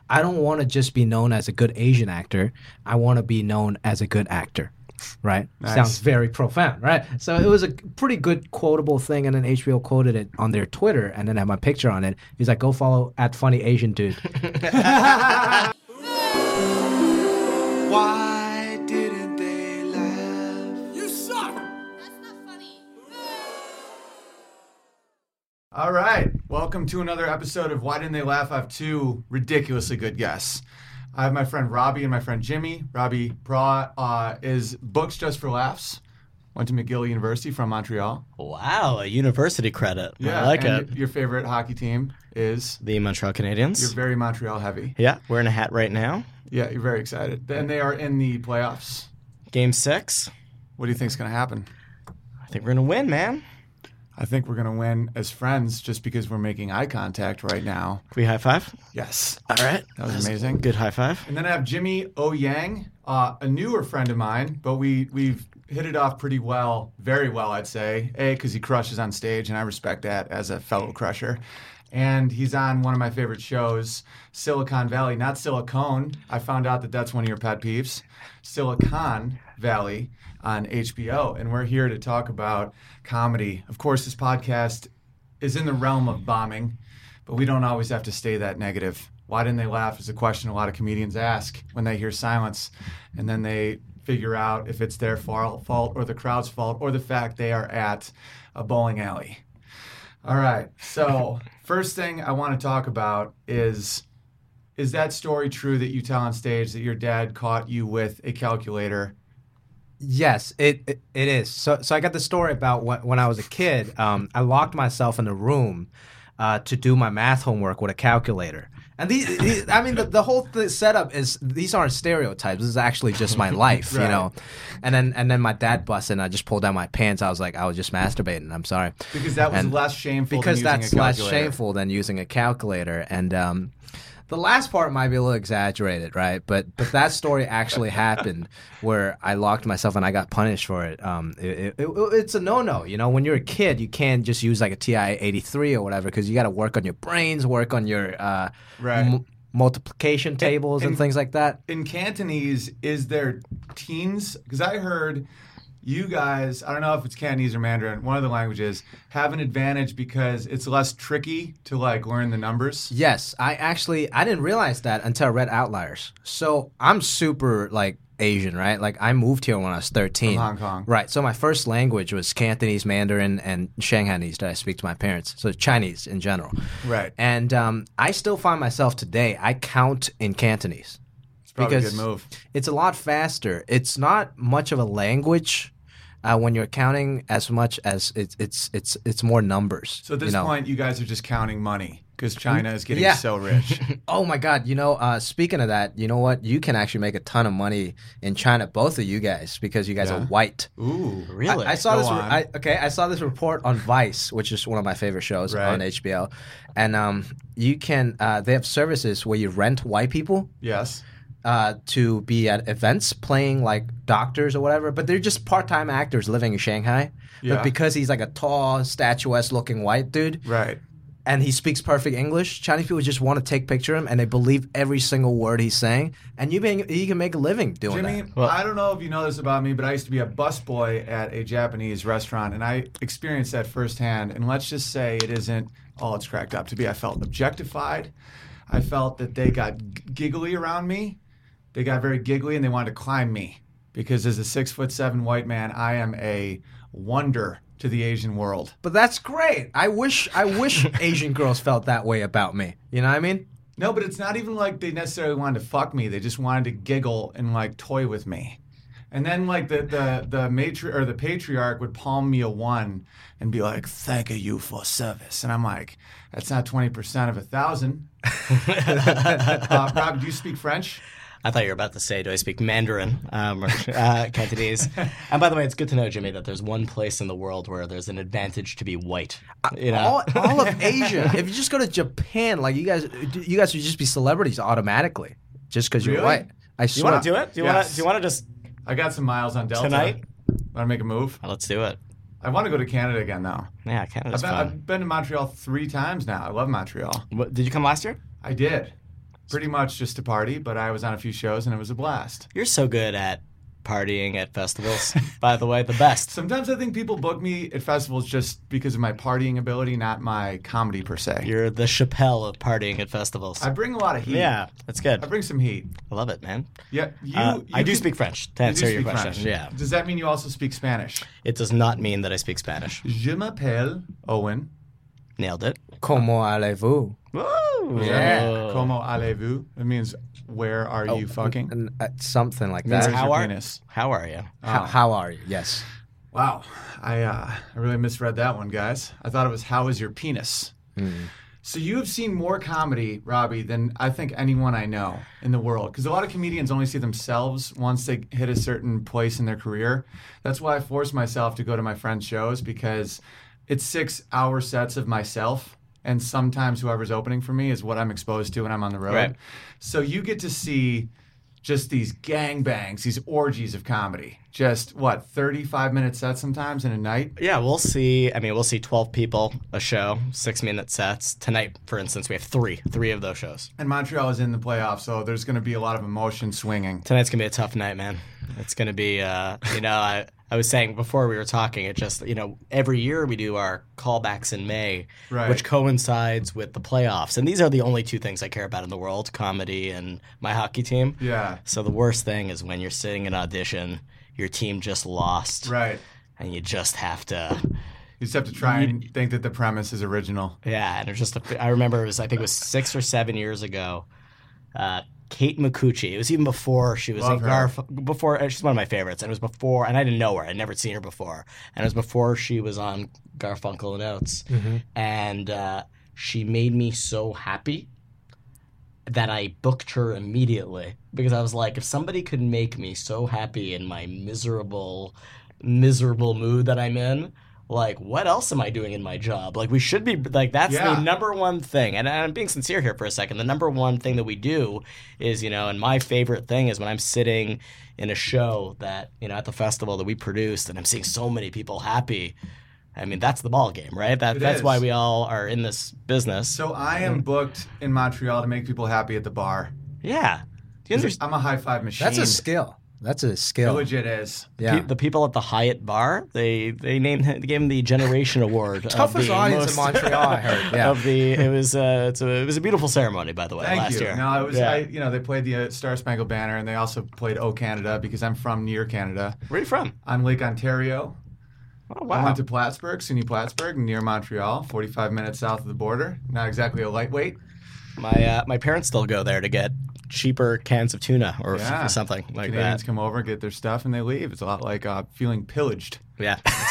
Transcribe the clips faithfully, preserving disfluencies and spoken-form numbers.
I don't want to just be known as a good Asian actor. I want to be known as a good actor. Right? Nice. Sounds very profound, right? So it was a pretty good quotable thing, and then H B O quoted it on their Twitter, and then had my picture on it. He's like, go follow at funny Asian dude. Why didn't they laugh? You suck! That's not funny. All right. Welcome to another episode of Why Didn't They Laugh? I have two ridiculously good guests. I have my friend Robbie and my friend Jimmy. Robbie Bra uh, is Books Just for Laughs. Went to McGill University from Montreal. Wow, a university credit. Yeah, I like and it. Your favorite hockey team is? The Montreal Canadiens. You're very Montreal heavy. Yeah, wearing a hat right now. Yeah, you're very excited. And they are in the playoffs. Game six. What do you think's going to happen? I think we're going to win, man. I think we're going to win as friends just because we're making eye contact right now. Can we high five? Yes. All right. That was amazing. Good high five. And then I have Jimmy O Yang, uh, a newer friend of mine, but we, we've hit it off pretty well, very well, I'd say. A, because he crushes on stage, and I respect that as a fellow crusher. And he's on one of my favorite shows, Silicon Valley, not Silicone. I found out that that's one of your pet peeves. Silicon Valley on H B O. And we're here to talk about comedy. Of course, this podcast is in the realm of bombing, but we don't always have to stay that negative. Why didn't they laugh is a question a lot of comedians ask when they hear silence, and then they figure out if it's their fault or the crowd's fault or the fact they are at a bowling alley. All right, so first thing I want to talk about is, is that story true that you tell on stage that your dad caught you with a calculator? Yes, it, it it is. So so I got the story about when, when I was a kid. Um, I locked myself in a room uh, to do my math homework with a calculator. And these, these I mean, the, the whole th- setup is these aren't stereotypes. This is actually just my life, Right. you know. And then and then my dad busted, and I just pulled down my pants. I was like, I was just masturbating. I'm sorry. Because that was And less shameful because than using that's a less calculator. shameful than using a calculator. And um, the last part might be a little exaggerated, right? But but that story actually happened where I locked myself and I got punished for it. Um, it, it, it it's a no-no, you know. When you're a kid, you can't just use like a T I eighty-three or whatever because you got to work on your brains, work on your uh, Right. m- multiplication tables and, and- things like that. In Cantonese, is there teens? Because I heard you guys, I don't know if it's Cantonese or Mandarin, one of the languages, have an advantage because it's less tricky to like learn the numbers. Yes, I actually I didn't realize that until I read Outliers. So I'm super like Asian, right? Like I moved here when I was thirteen. From Hong Kong. Right. So my first language was Cantonese, Mandarin, and Shanghainese that I speak to my parents. So Chinese in general. Right. And um, I still find myself today, I count in Cantonese. It's probably a because good move. It's a lot faster. It's not much of a language uh, when you're counting as much as it's it's it's it's more numbers. So at this you know? point, you guys are just counting money because China is getting Yeah. so rich. Oh my God! You know, uh, speaking of that, you know what? You can actually make a ton of money in China, both of you guys, because you guys Yeah. are white. Ooh. Really? I, I saw Go this. on. I, okay, I saw this report on Vice, which is one of my favorite shows Right. on H B O, and um, you can. Uh, they have services where you rent white people Yes. uh, to be at events playing like doctors or whatever, but they're just part-time actors living in Shanghai. Yeah. But because he's like a tall, statuesque-looking white dude, Right. and he speaks perfect English, Chinese people just want to take picture of him, and they believe every single word he's saying. And you, being, you can make a living doing Jimmy, that. Well- I don't know if you know this about me, but I used to be a busboy at a Japanese restaurant, and I experienced that firsthand. And let's just say it isn't all it's cracked up to be. I felt objectified. I felt that they got g- giggly around me. They got very giggly, and they wanted to climb me because as a six foot seven white man, I am a wonder to the Asian world. But that's great. I wish I wish Asian girls felt that way about me. You know what I mean? No, but it's not even like they necessarily wanted to fuck me. They just wanted to giggle and like toy with me. And then like the the the matri- or the patriarch would palm me a one and be like, "Thank you for service." And I'm like, "That's not twenty percent of a thousand." uh, Rob, do you speak French? I thought you were about to say, do I speak Mandarin, um, or uh, Cantonese? And by the way, it's good to know, Jimmy, that there's one place in the world where there's an advantage to be white. You know? All, all of Asia. If you just go to Japan, like you guys, you guys would just be celebrities automatically, just because you're Really? white. I you swear. want to do it? Do you want Yes. to? Do you want to just I got some miles on Delta. Tonight? Want to make a move? oh, let's do it? I want to go to Canada again, though. Yeah, I've Canada's been, fun. I've been to Montreal three times now. I love Montreal. What, did you come last year? I did. pretty much just to party, but I was on a few shows and it was a blast. You're so good at partying at festivals, by the way, the best. Sometimes I think people book me at festivals just because of my partying ability, not my comedy per se. You're the Chappelle of partying at festivals. I bring a lot of heat. Yeah, that's good. I bring some heat. I love it, man. Yeah, you. Uh, you I do can- speak French, to you do answer your speak question. French. Yeah. Does that mean you also speak Spanish? It does not mean that I speak Spanish. Je m'appelle Owen. Nailed it. Comment allez-vous? Woo! Yeah. Como allez-vous? It means where are you fucking? And, uh, something like Means that. Where's how your are penis? how are you? How, how are you? Yes. Wow, I uh, I really misread that one, guys. I thought it was how is your penis? So you have seen more comedy, Robbie, than I think anyone I know in the world. Because a lot of comedians only see themselves once they hit a certain place in their career. That's why I force myself to go to my friends' shows, because it's six hour sets of myself. And sometimes whoever's opening for me is what I'm exposed to when I'm on the road. Right. So you get to see just these gangbangs, these orgies of comedy. Just, what, thirty-five minute sets sometimes in a night? Yeah, we'll see. I mean, we'll see twelve people a show, six minute sets. Tonight, for instance, we have three, three of those shows. And Montreal is in the playoffs, so there's going to be a lot of emotion swinging. Tonight's gonna be a tough night, man. It's gonna be, uh, you know, I, I was saying before we were talking, it just, you know, every year we do our callbacks in May, Right. which coincides with the playoffs, and these are the only two things I care about in the world: comedy and my hockey team. Yeah. So the worst thing is when you're sitting in audition, your team just lost, Right. and you just have to. You just have to try and think that the premise is original. Yeah, and it was just a, I remember it was I think it was six or seven years ago. Uh, Kate Micucci. It was even before she was Love in her. Garf. Before uh, she's one of my favorites, and it was before, and I didn't know her. I'd never seen her before, and it was before she was on Garfunkel and Oates, and uh, she made me so happy that I booked her immediately because I was like, if somebody could make me so happy in my miserable, miserable mood that I'm in, like, what else am I doing in my job? Like, we should be, like, that's Yeah. the number one thing. And I'm being sincere here for a second. The number one thing that we do is, you know, and my favorite thing is when I'm sitting in a show that, you know, at the festival that we produced and I'm seeing so many people happy. I mean, that's the ball game, right? That, It that's is. why we all are in this business. So I am booked in Montreal to make people happy at the bar. yeah. Do you understand? I'm a high five machine. That's a skill. That's a It skill. legit is. Yeah. Pe- the people at the Hyatt bar, they they named him, they gave him the Generation Award. of Toughest the audience in most- Montreal, I heard. Yeah. Of the, it was uh, it's a, it was a beautiful ceremony, by the way, Thank last you. year. No, it was. Yeah. I, you know, they played the uh, Star Spangled Banner, and they also played "O Canada" because I'm from near Canada, Where are you from? on Lake Ontario. Oh I wow. went to Plattsburgh, SUNY Plattsburgh, near Montreal, forty-five minutes south of the border. Not exactly a lightweight. My uh, my parents still go there to get cheaper cans of tuna or, Yeah. or something like Canadians that. come over, get their stuff, and they leave. It's a lot like uh, feeling pillaged. Yeah, that's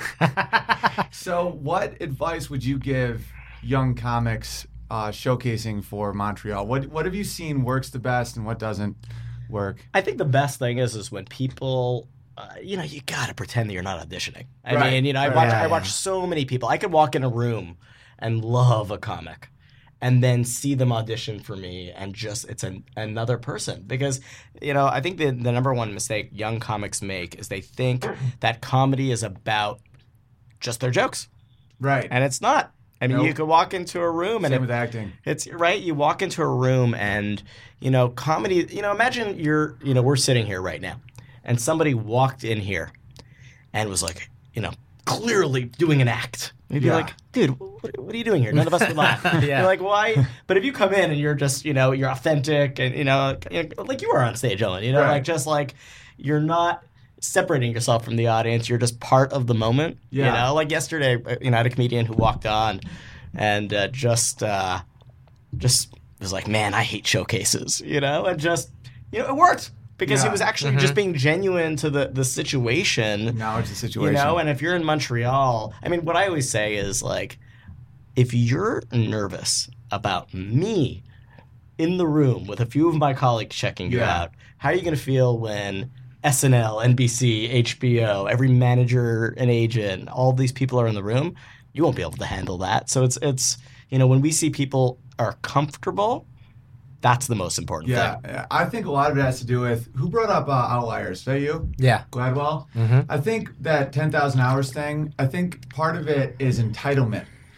great. So, what advice would you give young comics uh, showcasing for Montreal? What What have you seen works the best, and what doesn't work? I think the best thing is is when people, uh, you know, you gotta pretend that you're not auditioning. I Right. mean, you know, I Right. watch Yeah, I watch yeah. so many people. I could walk in a room and love a comic, and then see them audition for me, and just it's an, another person. Because, you know, I think the the number one mistake young comics make is they think that comedy is about just their jokes, Right. and it's not. I mean, Nope. you could walk into a room and Same it, with acting. it's right. You walk into a room and, you know, comedy, you know, imagine you're, you know, we're sitting here right now and somebody walked in here and was like, you know, clearly doing an act. You'd be Yeah. like, dude, what, what are you doing here? None of us would laugh. Yeah. You're like, why? But if you come in and you're just, you know, you're authentic and, you know, you know, like you are on stage, Owen, you know, Right. like just like you're not separating yourself from the audience. You're just part of the moment. Yeah. You know, like yesterday, uh, you know, I had a comedian who walked on and uh, just, uh, just was like, man, I hate showcases, you know, and just, you know, it worked because he Yeah. was actually just being genuine to the, the situation, Acknowledge the you situation. know, and if you're in Montreal, I mean, what I always say is like, if you're nervous about me in the room with a few of my colleagues checking you Yeah. out, how are you going to feel when S N L, N B C, H B O, every manager and agent, all these people are in the room? You won't be able to handle that. So it's, it's you know, when we see people are comfortable, that's the most important yeah, thing. yeah. I think a lot of it has to do with who brought up uh, Outliers. Is that you? Yeah. Gladwell? Mm-hmm. I think that ten thousand hours thing, I think part of it is entitlement.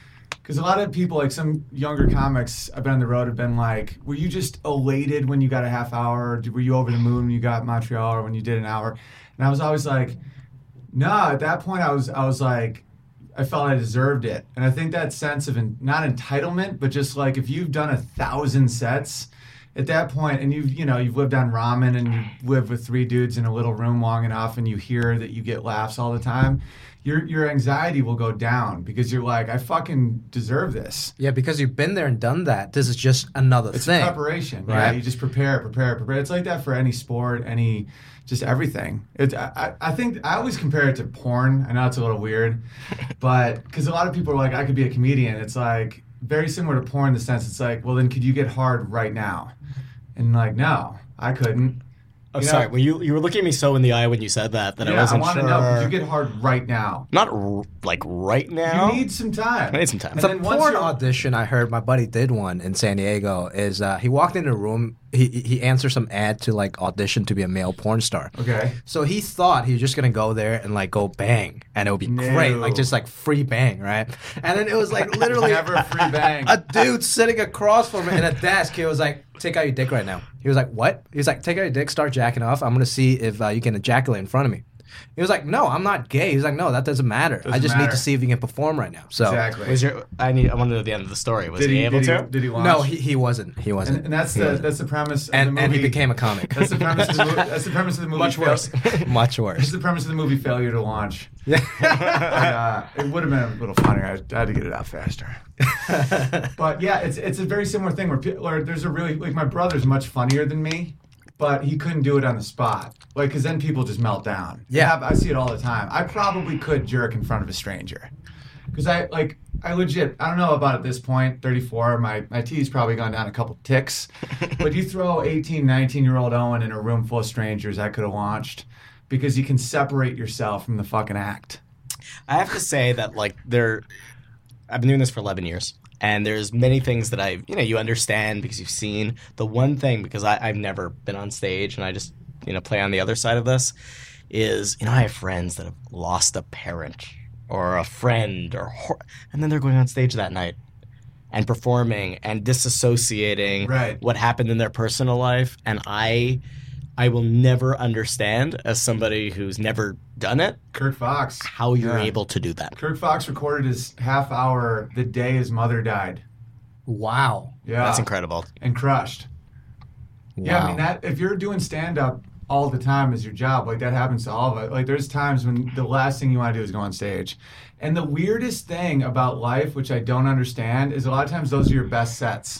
Because a lot of people, like some younger comics I've been on the road, have been like, were you just elated when you got a half hour? Were you over the moon when you got Montreal or when you did an hour? And I was always like, no, at that point I was I was like, I felt I deserved it. And I think that sense of, in, not entitlement, but just like if you've done a thousand sets at that point and you've, you know, you've lived on ramen and you've lived with three dudes in a little room long enough and you hear that you get laughs all the time, your your anxiety will go down because you're like, I fucking deserve this. Yeah, because you've been there and done that. This is just another It's thing. a preparation. Right. Yeah, you just prepare, prepare, prepare. It's like that for any sport, any, just everything. It, I, I think I always compare it to porn. I know it's a little weird, but because a lot of people are like, I could be a comedian. It's like very similar to porn in the sense it's like, well, then could you get hard right now? And like, no, I couldn't. Oh, You know- sorry. Well, you you were looking at me so in the eye when you said that that I Yeah, I wasn't want sure. to know, could you get hard right now? Not r- like right now. You need some time. I need some time. And The then once porn you're- audition I heard my buddy did one in San Diego is uh, he walked into a room, he he answered some ad to like audition to be a male porn star. Okay. So he thought he was just gonna go there and like go bang, and it would be No. great, like just like free bang, right? And then it was like literally Never free bang. a dude sitting across from him in a desk. He was like, "Take out your dick right now." He was like, "What?" He was like, "Take out your dick, start jacking off. I'm gonna see if uh, you can ejaculate in front of me." He was like, "No, I'm not gay." He was like, "No, that doesn't matter. I Doesn't just need matter. to see if you can perform right now." So Exactly. Was your? I need. I want to know the end of the story. Was did he, he, able did to? He, did he launch? no, he, he wasn't. He wasn't. And, and that's the that's the premise of and, the movie. and he became a comic. That's the premise. Of the movie, that's the premise of the movie. Much worse. Much That's worse. the premise of the movie. Failure to launch. Yeah. But, uh, it would have been a little funnier. I, I had to get it out faster. But yeah, it's it's a very similar thing where people are, there's a really like my brother's much funnier than me, but he couldn't do it on the spot. Like, because then people just melt down. Yeah. I, I see it all the time. I probably could jerk in front of a stranger. Because I, like, I legit, I don't know about at this point, thirty-four, my, my T's probably gone down a couple ticks. But you throw eighteen, nineteen-year-old Owen in a room full of strangers, I could have launched. Because you can separate yourself from the fucking act. I have to say that like there, I've been doing this for eleven years, and there's many things that I, you know, you understand because you've seen. The one thing, because I, I've never been on stage, and I just, you know, play on the other side of this, is, you know, I have friends that have lost a parent or a friend, or hor- and then they're going on stage that night and performing and disassociating Right. what happened in their personal life, and I. I will never understand, as somebody who's never done it, Kirk Fox. how you're Yeah. able to do that. Kirk Fox recorded his half hour the day his mother died. Wow. Yeah. That's incredible. And crushed. Yeah, I Wow. mean, that if you're doing stand up all the time as your job, like that happens to all of us. Like there's times when the last thing you want to do is go on stage. And the weirdest thing about life, which I don't understand, is a lot of times those are your best sets.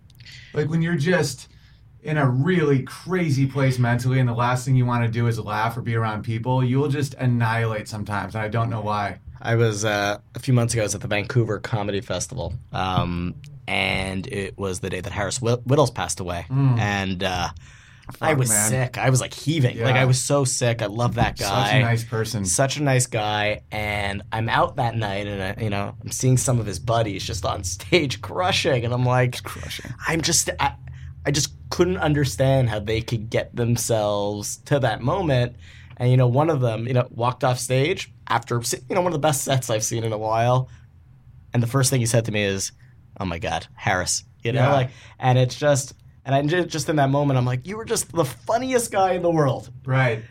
Like when you're just in a really crazy place mentally and the last thing you want to do is laugh or be around people, you'll just annihilate sometimes. And I don't know why. I was uh, a few months ago. I was at the Vancouver Comedy Festival, um, and it was the day that Harris Whitt- Whittles passed away, and uh, I was man. sick. I was like heaving, Yeah. like I was so sick. I love that guy. Such a nice person. Such a nice guy, and I'm out that night, and I, you know, I'm seeing some of his buddies just on stage crushing, and I'm like, Crushing. I'm just, I, I just couldn't understand how they could get themselves to that moment. And, you know, one of them, you know, walked off stage after, you know, one of the best sets I've seen in a while. And the first thing he said to me is, "Oh my God, Harris," you know, Yeah. like, and it's just, and I just, just in that moment, I'm like, you were just the funniest guy in the world. Right.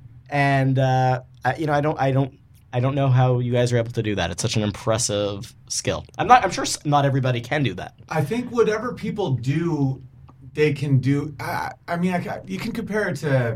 And, uh, I, you know, I don't, I don't, I don't know how you guys are able to do that. It's such an impressive skill. I'm not, I'm sure s- not everybody can do that. I think whatever people do, they can do. I, I mean, I, ca- you can compare it to.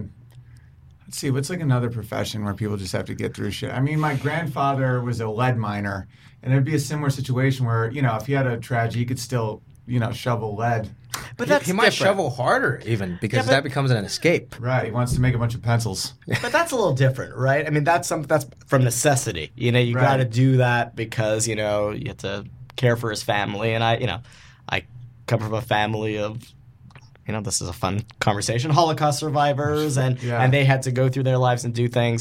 Let's see, what's like another profession where people just have to get through shit? I mean, my grandfather was a lead miner, and it'd be a similar situation where, you know, if he had a tragedy, he could still, you know, shovel lead. But He- that's he might different. shovel harder even because Yeah, but- that becomes an escape. Right. He wants to make a bunch of pencils. But that's a little different, right? I mean, that's something that's from necessity. You know, you Right. got to do that because, you know, you have to care for his family. And I, you know, I come from a family of, you know, this is a fun conversation, Holocaust survivors, and, Yeah. and they had to go through their lives and do things.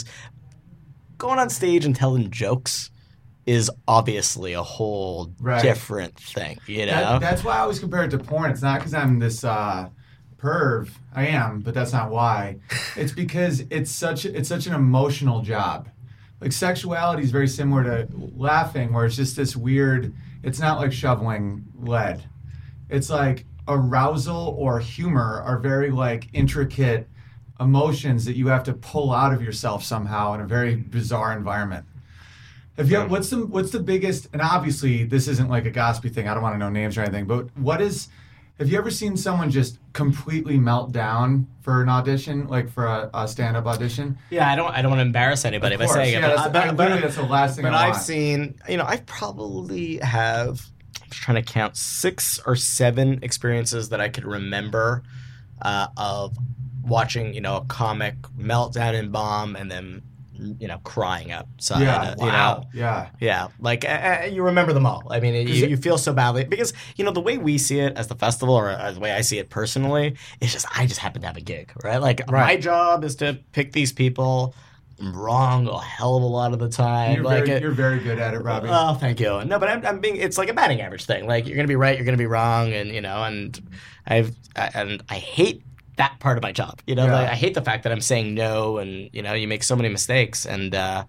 Going on stage and telling jokes is obviously a whole Right. different thing, you know? That, that's why I always compare it to porn. It's not because I'm this uh, perv. I am, but that's not why. It's because it's such it's such an emotional job. Like sexuality is very similar to laughing, where it's just this weird it's not like shoveling lead. It's like arousal or humor are very like intricate emotions that you have to pull out of yourself somehow in a very bizarre environment. Have you? What's the what's the biggest? And obviously, this isn't like a gossipy thing. I don't want to know names or anything. But what is? Have you ever seen someone just completely melt down for an audition, like for a, a stand-up audition? Yeah, I don't. I don't want to embarrass anybody Of by course, saying yeah, it. that's, But, but, I- but, literally, that's the last thing but I I've want. seen. You know, I probably have. I'm just trying to count six or seven experiences that I could remember uh, of watching. You know, a comic melt down and bomb, and then you know crying outside. Yeah, uh, you know, yeah. Yeah, like uh, uh, you remember them all. I mean, you, it- you feel so badly because you know the way we see it as the festival, or as the way I see it personally, it's just I just happen to have a gig, right? Like my Right. job is to pick these people. I'm wrong a hell of a lot of the time. You're, like very, it- you're very good at it, Robbie. Oh, thank you. No, but I'm, I'm being. It's like a batting average thing. Like you're gonna be right, you're gonna be wrong, and you know, and I've and I hate that part of my job. You know, Yeah. like, I hate the fact that I'm saying no, and you know, you make so many mistakes, and uh,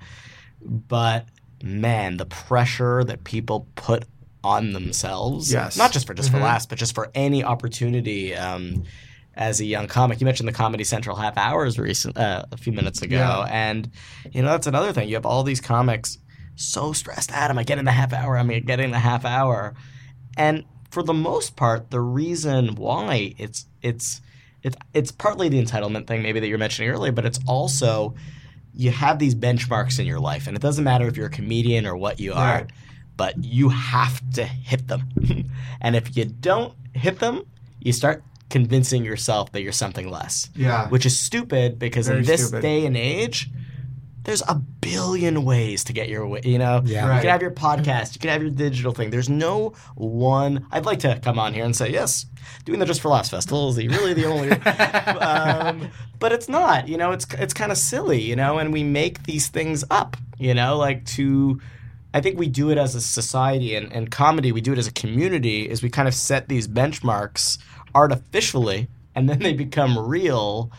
but man, the pressure that people put on themselves, Yes. not just for just Mm-hmm. for laughs, but just for any opportunity. Um, as a young comic, you mentioned the Comedy Central half hours recent uh, a few minutes ago, Yeah. and you know that's another thing. You have all these comics so stressed out. Am I getting the half hour? Am I getting the half hour? And for the most part, the reason why it's it's it's it's partly the entitlement thing, maybe that you're mentioning earlier, but it's also you have these benchmarks in your life, and it doesn't matter if you're a comedian or what you are, Right. but you have to hit them. And if you don't hit them, you start convincing yourself that you're something less. Yeah. Which is stupid because Very in this stupid. day and age, there's a billion ways to get your way. You know, Yeah. you Right. can have your podcast, you can have your digital thing. There's no one. I'd like to come on here and say yes, doing the Just for Laughs festival is the, really the only. um, but it's not. You know, it's it's kind of silly. You know, and we make these things up. You know, like to. I think we do it as a society and, and comedy. We do it as a community. Is we kind of set these benchmarks artificially, and then they become real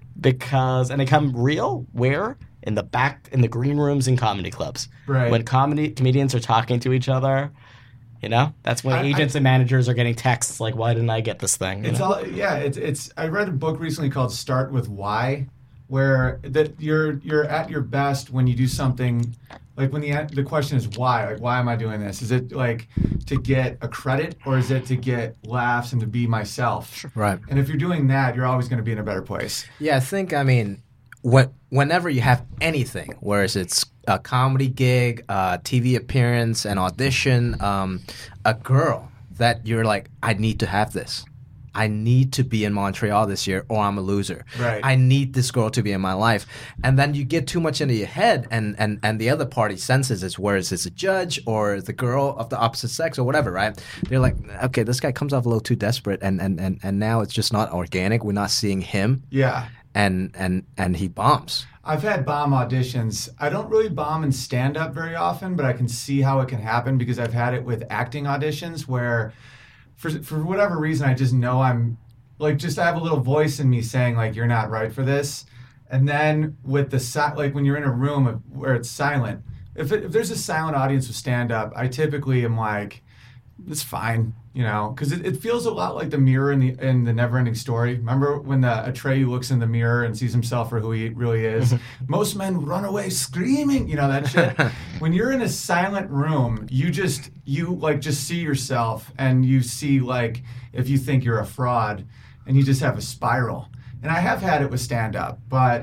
because and they become real where in the back in the green rooms in comedy clubs. Right. When comedy comedians are talking to each other, you know, that's when I- agents and managers are getting texts like, "Why didn't I get this thing?" You It's know? all yeah. It's it's. I read a book recently called "Start with Why," where that you're you're at your best when you do something. Like when the the question is why, like why am I doing this? Is it like to get a credit or is it to get laughs and to be myself? Right. And if you're doing that, you're always going to be in a better place. Yeah, I think, I mean, what, whenever you have anything, whereas it's a comedy gig, a T V appearance, an audition, um, a girl that you're like, I need to have this. I need to be in Montreal this year or I'm a loser. Right. I need this girl to be in my life. And then you get too much into your head and, and, and the other party senses it, whereas it's a judge or the girl of the opposite sex or whatever, right? They're like, okay, this guy comes off a little too desperate and, and, and, and now it's just not organic. We're not seeing him. Yeah. And, and, and he bombs. I've had bomb auditions. I don't really bomb in stand up very often, but I can see how it can happen because I've had it with acting auditions where for for whatever reason I just know I'm like just I have a little voice in me saying like you're not right for this. And then with the si- like when you're in a room of, where it's silent, if it, if there's a silent audience with stand up, I typically am like it's fine, you know, because it, it feels a lot like the mirror in the in the Neverending Story. Remember when the Atreyu looks in the mirror and sees himself for who he really is? Most men run away screaming, you know that shit. When you're in a silent room, you just you like just see yourself and you see like if you think you're a fraud, and you just have a spiral. And I have had it with stand up, but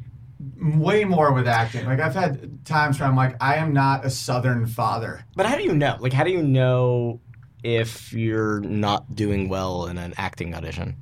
way more with acting. Like I've had times where I'm like, I am not a Southern father. But how do you know? Like, how do you know if you're not doing well in an acting audition?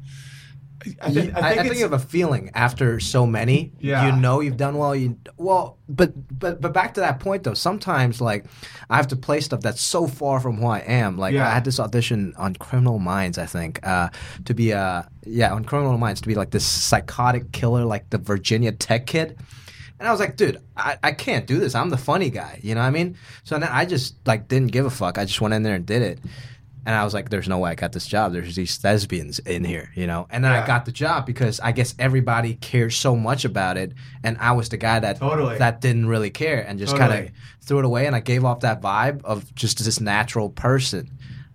I think, I, I think, I think it's, you have a feeling after so many, Yeah. you know you've done well. You well, but but but back to that point though. Sometimes like I have to play stuff that's so far from who I am. Like Yeah. I had this audition on Criminal Minds, I think, uh, to be uh yeah on Criminal Minds to be like this psychotic killer, like the Virginia Tech kid. And I was like, dude, I, I can't do this. I'm the funny guy. You know what I mean? So then I just like didn't give a fuck. I just went in there and did it. And I was like, there's no way I got this job. There's these thespians in here, you know? And then Yeah. I got the job because I guess everybody cares so much about it. And I was the guy that Totally. that didn't really care and just Totally. kind of threw it away. And I gave off that vibe of just this natural person.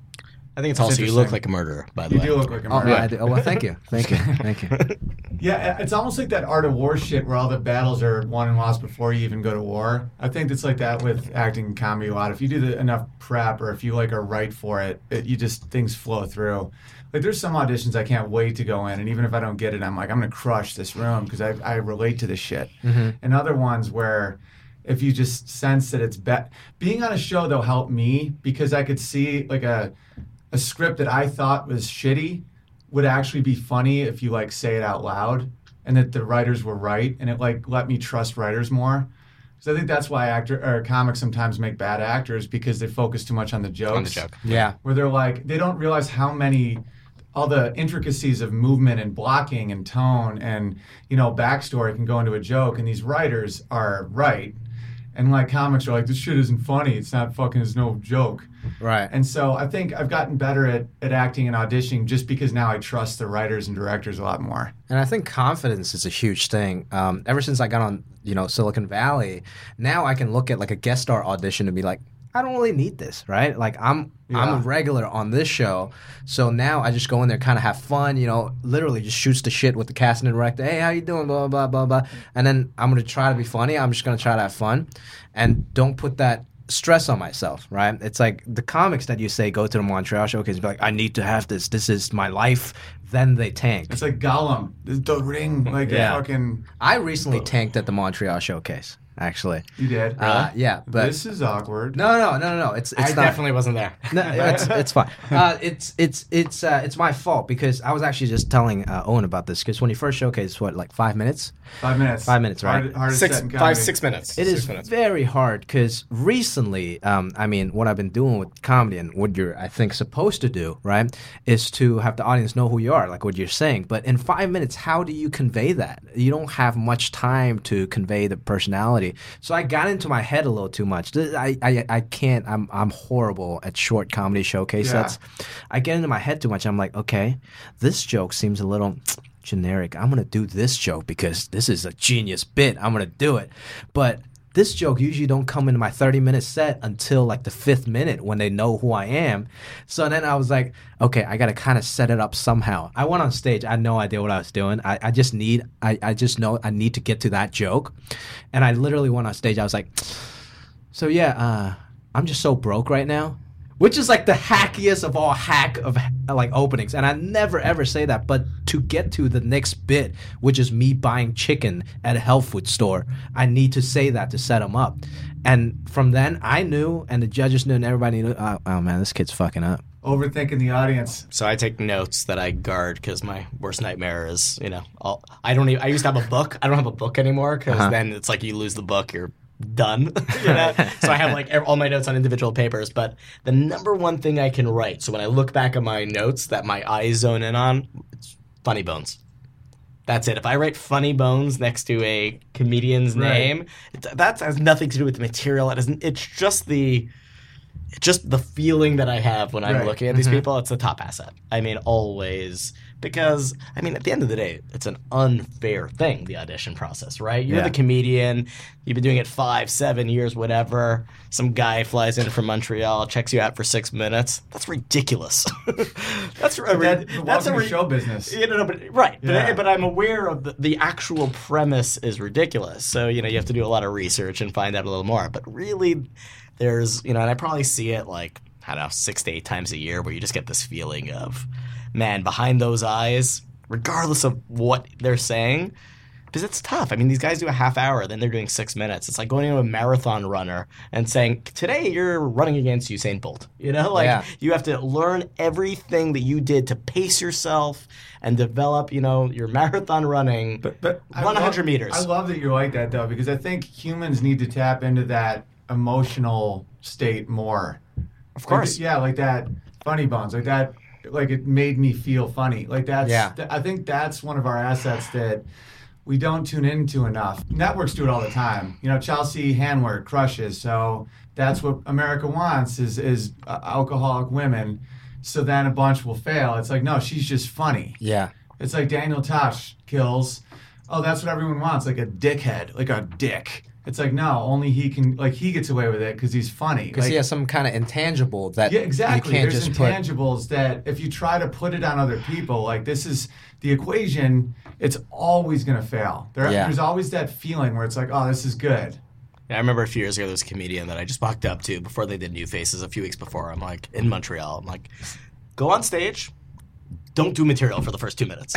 I think it's That's also you look interesting. like a murderer, by the You way. do look like a Oh, murderer. I do- oh, well, thank you. Thank you. Thank you. Yeah, it's almost like that art of war shit where all the battles are won and lost before you even go to war. I think it's like that with acting and comedy a lot. If you do the, enough prep or if you like are right for it, it, you just things flow through. Like there's some auditions I can't wait to go in, and even if I don't get it, I'm like I'm gonna crush this room because I I relate to this shit. Mm-hmm. And other ones where if you just sense that it's bet being on a show though helped me because I could see like a a script that I thought was shitty would actually be funny if you like say it out loud and that the writers were right, and it like let me trust writers more. So I think that's why actor or comics sometimes make bad actors because they focus too much on the jokes. On the joke. Yeah. Where they're like they don't realize how many all the intricacies of movement and blocking and tone and you know backstory can go into a joke, and these writers are right. And like comics are like, this shit isn't funny. It's not fucking, it's no joke. Right. And so I think I've gotten better at, at acting and auditioning just because now I trust the writers and directors a lot more. And I think confidence is a huge thing. Um, ever since I got on, you know, Silicon Valley, now I can look at like a guest star audition and be like, I don't really need this, right? Like I'm I'm a Yeah. regular on this show, so now I just go in there, kind of have fun, you know, literally just shoots the shit with the cast and director. Hey, how you doing? Blah blah blah blah. And then I'm gonna try to be funny. I'm just gonna try to have fun, and don't put that stress on myself, right? It's like the comics that you say go to the Montreal showcase and be like, I need to have this. This is my life. Then they tank. It's like Gollum, the ring, like Yeah. a fucking. I recently tanked at the Montreal showcase, actually. You did. Uh, yeah, but this is awkward. no, no, no, no, no. It's it's I not. definitely wasn't there. No, it's it's fine. Uh, it's it's it's uh, it's my fault because I was actually just telling uh, Owen about this because when he first showcased, what like five minutes? Five minutes. Five minutes, right? Hard, hardest Six, set in five, comedy. six minutes. It six is minutes. very hard because recently, um, I mean, what I've been doing with comedy and what you're, I think, supposed to do, right, is to have the audience know who you are, like what you're saying. But in five minutes, how do you convey that? You don't have much time to convey the personality. So I got into my head a little too much. Th- I, I, I can't. I'm, I'm horrible at short comedy showcase Yeah. sets. I get into my head too much. I'm like, okay, this joke seems a little generic. I'm going to do this joke because this is a genius bit. I'm going to do it. But this joke usually don't come into my thirty minute set until like the fifth minute when they know who I am. So then I was like, okay, I got to kind of set it up somehow. I went on stage. I had no idea what I was doing. I, I just need, I, I just know I need to get to that joke. And I literally went on stage. I was like, so yeah, uh, I'm just so broke right now. Which is like the hackiest of all hack of like openings. And I never ever say that. But to get to the next bit, which is me buying chicken at a health food store, I need to say that to set them up. And from then, I knew, and the judges knew, and everybody knew, oh, oh man, this kid's fucking up. Overthinking the audience. So I take notes that I guard because my worst nightmare is, you know, all, I don't even, I used to have a book. I don't have a book anymore because Uh-huh. then it's like you lose the book, you're done. You know? So I have like ev- all my notes on individual papers. But the number one thing I can write, so when I look back at my notes that my eyes zone in on, it's funny bones. That's it. If I write funny bones next to a comedian's Right. name, it, that has nothing to do with the material. It doesn't. It's just the, it's just the feeling that I have when I'm Right. looking at these people. It's the top asset. I mean, always. Because, I mean, at the end of the day, it's an unfair thing, the audition process, right? You're Yeah. the comedian. You've been doing it five, seven years, whatever. Some guy flies in from Montreal, checks you out for six minutes. That's ridiculous. that's a, That, that's that's a a re- show business. you know, but, right. Yeah. But, but I'm aware of the, the actual premise is ridiculous. So, you know, you have to do a lot of research and find out a little more. But really, there's, you know, and I probably see it like, I don't know, six to eight times a year where you just get this feeling of, man, behind those eyes, regardless of what they're saying, because it's tough. I mean, these guys do a half hour, then they're doing six minutes. It's like going to a marathon runner and saying, today you're running against Usain Bolt. You know, like Yeah. you have to learn everything that you did to pace yourself and develop, you know, your marathon running. But but I Run one hundred love- meters. I love that you're like that though, because I think humans need to tap into that emotional state more. Of course. Like, yeah, like that funny bones, like that, like it made me feel funny. Like that's, Yeah. th- I think that's one of our assets that we don't tune into enough. Networks do it all the time. You know, Chelsea Handler crushes, so that's what America wants is is uh, alcoholic women so then a bunch will fail. It's like, no, she's just funny. Yeah. It's like Daniel Tosh kills. Oh, that's what everyone wants, like a dickhead, like a dick. It's like, no, only he can, like, he gets away with it because he's funny. Because like, he has some kind of intangible that yeah, exactly. you can't There's just put. intangibles that if you try to put it on other people, like this is the equation, it's always going to fail. There, Yeah. There's always that feeling where it's like, oh, this is good. Yeah, I remember a few years ago there was a comedian that I just walked up to before they did New Faces a few weeks before. I'm like, in Montreal, I'm like, go on stage, don't do material for the first two minutes.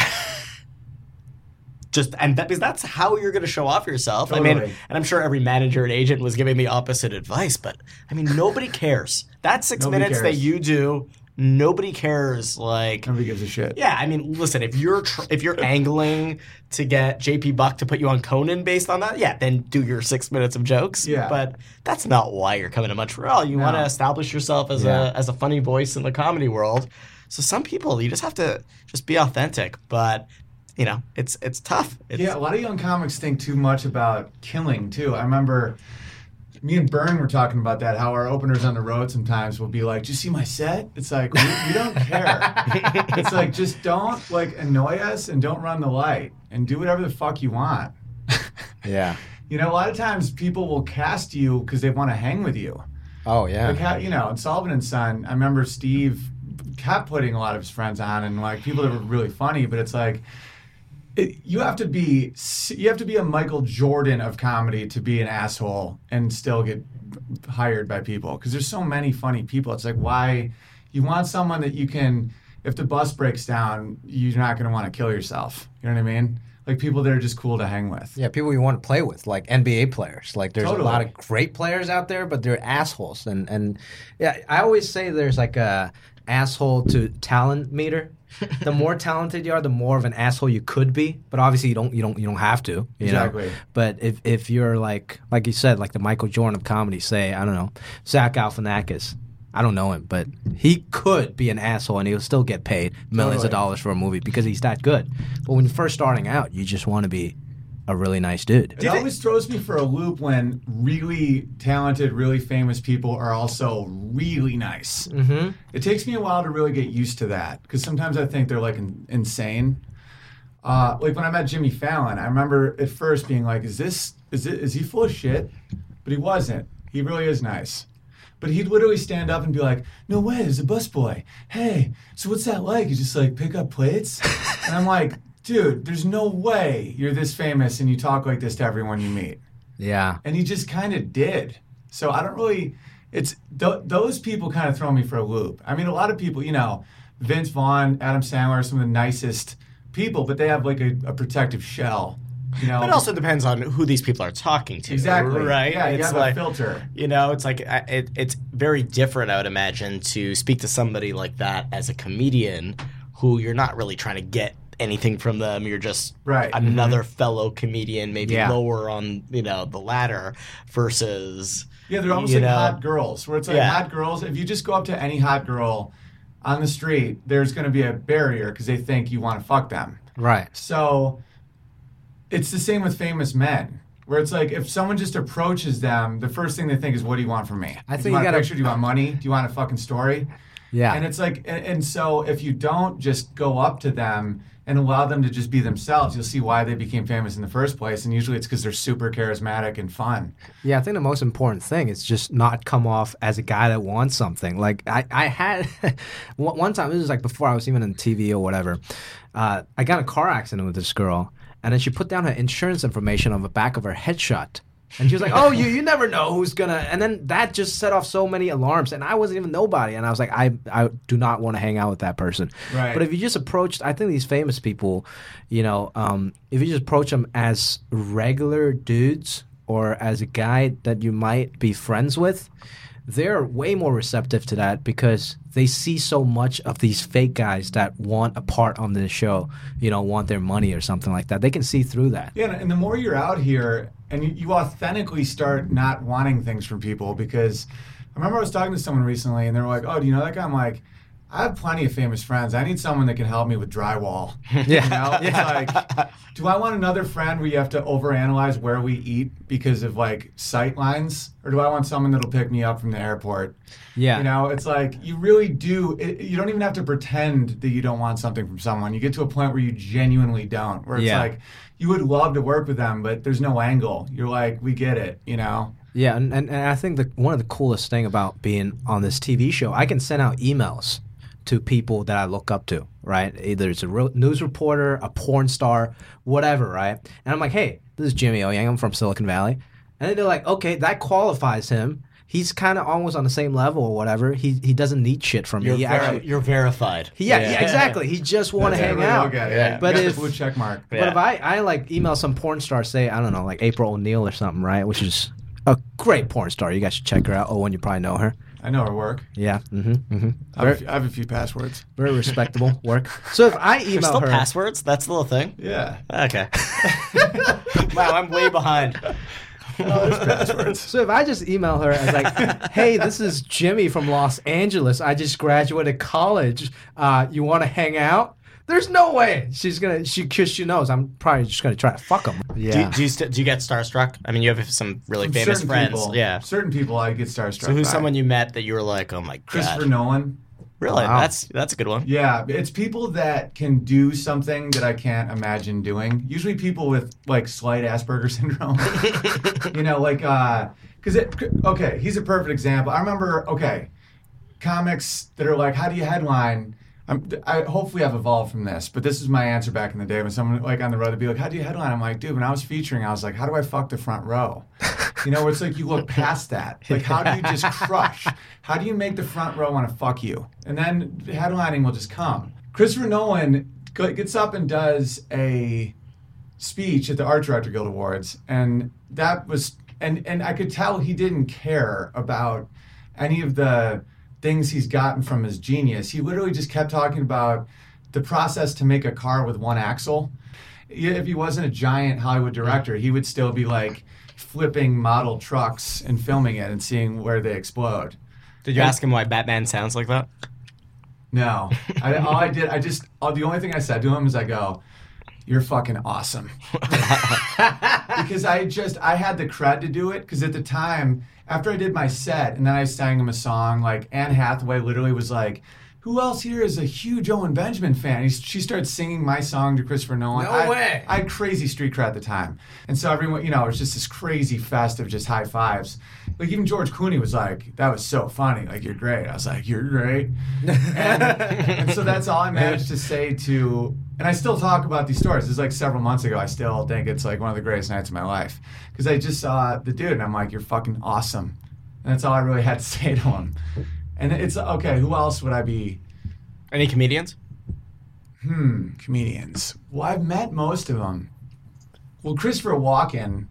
Just and that, because that's how you're going to show off yourself. I mean, Totally. and I'm sure every manager and agent was giving me opposite advice, but I mean, nobody cares. That six Nobody minutes cares. that you do, nobody cares. Like, Nobody gives a shit. yeah, I mean, listen, if you're tr- if you're angling to get J P Buck to put you on Conan based on that, yeah, then do your six minutes of jokes. Yeah. But that's not why you're coming to Montreal. You No. want to establish yourself as Yeah. a as a funny voice in the comedy world. So some people, you just have to just be authentic. But you know, it's it's tough. It's, Yeah, a lot of young comics think too much about killing, too. I remember me and Byrne were talking about that, how our openers on the road sometimes will be like, "Did you see my set?" It's like, we, we don't care. It's like, just don't, like, annoy us and don't run the light and do whatever the fuck you want. Yeah. You know, a lot of times people will cast you because they want to hang with you. Oh yeah. Like, how, you know, in Sullivan and Son, I remember Steve kept putting a lot of his friends on and, like, people that were really funny, but it's like, It, you have to be you have to be a Michael Jordan of comedy to be an asshole and still get hired by people because there's so many funny people. It's like, why you want someone that you can, if the bus breaks down, you're not going to want to kill yourself. You know what I mean? Like people that are just cool to hang with. Yeah, people you want to play with, like N B A players. Like there's Totally. a lot of great players out there, but they're assholes. And and yeah, I always say there's like a asshole to talent meter. The more talented you are, the more of an asshole you could be. But obviously, you don't you don't you don't have to. You Exactly. know? But if if you're like like you said, like the Michael Jordan of comedy, say I don't know, Zach Galifianakis. I don't know him, but he could be an asshole and he'll still get paid millions of Totally. dollars for a movie because he's that good. But when you're first starting out, you just want to be a really nice dude. It always throws me for a loop when really talented, really famous people are also really nice. Mm-hmm. It takes me a while to really get used to that because sometimes I think they're like in, insane. Uh, like when I met Jimmy Fallon, I remember at first being like, "Is this is it is he full of shit?" But he wasn't. He really is nice. But he'd literally stand up and be like, "No way, there's a busboy. Hey, so what's that like? You just like pick up plates?" And I'm like, "Dude, there's no way you're this famous and you talk like this to everyone you meet." Yeah. And he just kind of did. So I don't really, it's, th- those people kind of throw me for a loop. I mean, a lot of people, you know, Vince Vaughn, Adam Sandler are some of the nicest people, but they have like a, a protective shell, you know. But it also depends on who these people are talking to. Exactly. Right? Yeah, you It's have like, a filter. You know, it's like I- it, it's very different, I would imagine, to speak to somebody like that as a comedian who you're not really trying to get anything from them. You're just Right. another fellow comedian, maybe Yeah. lower on, you know, the ladder versus Yeah, they're almost you like know, hot girls, where it's like Yeah. hot girls. If you just go up to any hot girl on the street, there's going to be a barrier because they think you want to fuck them. Right. So it's the same with famous men, where it's like if someone just approaches them, the first thing they think is, "What do you want from me? I do think you you want gotta- a picture? Do you want money? Do you want a fucking story?" Yeah. And it's like, and, and so if you don't just go up to them and allow them to just be themselves, you'll see why they became famous in the first place. And usually it's because they're super charismatic and fun. Yeah, I think the most important thing is just not come off as a guy that wants something. Like I, I had one one time, this was like before I was even on T V or whatever. Uh, I got in a car accident with this girl, and then she put down her insurance information on the back of her headshot. And she was like, "Oh, you you never know who's gonna." And then that just set off so many alarms, and I wasn't even nobody. And I was like, I I do not want to hang out with that person. Right. But if you just approached, I think these famous people, you know, um, if you just approach them as regular dudes or as a guy that you might be friends with, they're way more receptive to that because they see so much of these fake guys that want a part on the show, you know, want their money or something like that. They can see through that. Yeah, and the more you're out here and you, you authentically start not wanting things from people, because I remember I was talking to someone recently and they were like, "Oh, do you know that guy?" I'm like, I have plenty of famous friends. I need someone that can help me with drywall. Yeah. You know? It's like, do I want another friend where you have to overanalyze where we eat because of like sight lines? Or do I want someone that'll pick me up from the airport? Yeah. You know, it's like you really do. It, you don't even have to pretend that you don't want something from someone. You get to a point where you genuinely don't, where it's Yeah. like you would love to work with them, but there's no angle. You're like, we get it, you know? Yeah, and, and, and I think the, one of the coolest thing about being on this T V show, I can send out emails to people that I look up to, right? Either it's a real news reporter, a porn star, whatever, right? And I'm like, hey, this is Jimmy O Yang. I'm from Silicon Valley. And then they're like, okay, that qualifies him. He's kind of almost on the same level or whatever. He he doesn't need shit from me. You're, He ver- actually, you're verified. he, yeah, yeah, exactly. He just want to That's hang everybody out. will get it. Yeah. But Got if- the blue check mark. But if I, I like email some porn star, say, I don't know, like April O'Neil or something, right? Which is a great porn star. You guys should check her out. Oh, and you probably know her. I know her work. Yeah. Mm-hmm. Mm-hmm. I have, a few, I have a few passwords. Very respectable work. So if I email There's still her, passwords? That's the little thing? Yeah. Okay. Wow, I'm way behind. Oh, there's passwords. so if I just email her as like, hey, this is Jimmy from Los Angeles. I just graduated college. Uh, you want to hang out? There's no way she's gonna. She cause she knows I'm probably just gonna try to fuck him. Do, Yeah. you- do, you st- do you get starstruck? I mean, you have some really From famous certain friends. people, Yeah. Certain people I get starstruck So who's by. someone you met that you were like, oh my god? Christopher Nolan. Really? Wow. That's that's a good one. Yeah, it's people that can do something that I can't imagine doing. Usually people with like slight Asperger's syndrome. You know, like uh cuz it okay, he's a perfect example. I remember okay, comics that are like how do you headline? I'm, I hopefully I've evolved from this, but this is my answer back in the day when someone like on the road would be like, "How do you headline?" I'm like, "Dude, when I was featuring, I was like, how do I fuck the front row?" You know, it's like you look past that. Like, how do you just crush? How do you make the front row want to fuck you? And then headlining will just come. Christopher Nolan g- gets up and does a speech at the Art Director Guild Awards, and that was and and I could tell he didn't care about any of the things he's gotten from his genius. He literally just kept talking about the process to make a car with one axle. If he wasn't a giant Hollywood director, he would still be like flipping model trucks and filming it and seeing where they explode. Did you ask him why Batman sounds like that? No, I, all I did, I just, all, the only thing I said to him is I go, "You're fucking awesome." Because I just, I had the cred to do it. Because at the time, after I did my set and then I sang him a song, like Anne Hathaway literally was like, "Who else here is a huge Owen Benjamin fan?" He, she started singing my song to Christopher Nolan. No I, way. I had crazy street cred at the time. And so everyone, you know, it was just this crazy fest of just high fives. Like even George Clooney was like, "That was so funny. Like, you're great." I was like, "You're great." And, and so that's all I managed to say to, and I still talk about these stories. This is like several months ago. I still think it's like one of the greatest nights of my life. Because I just saw the dude and I'm like, "You're fucking awesome." And that's all I really had to say to him. And it's, okay, who else would I be? Any comedians? Hmm, comedians. Well, I've met most of them. Well, Christopher Walken,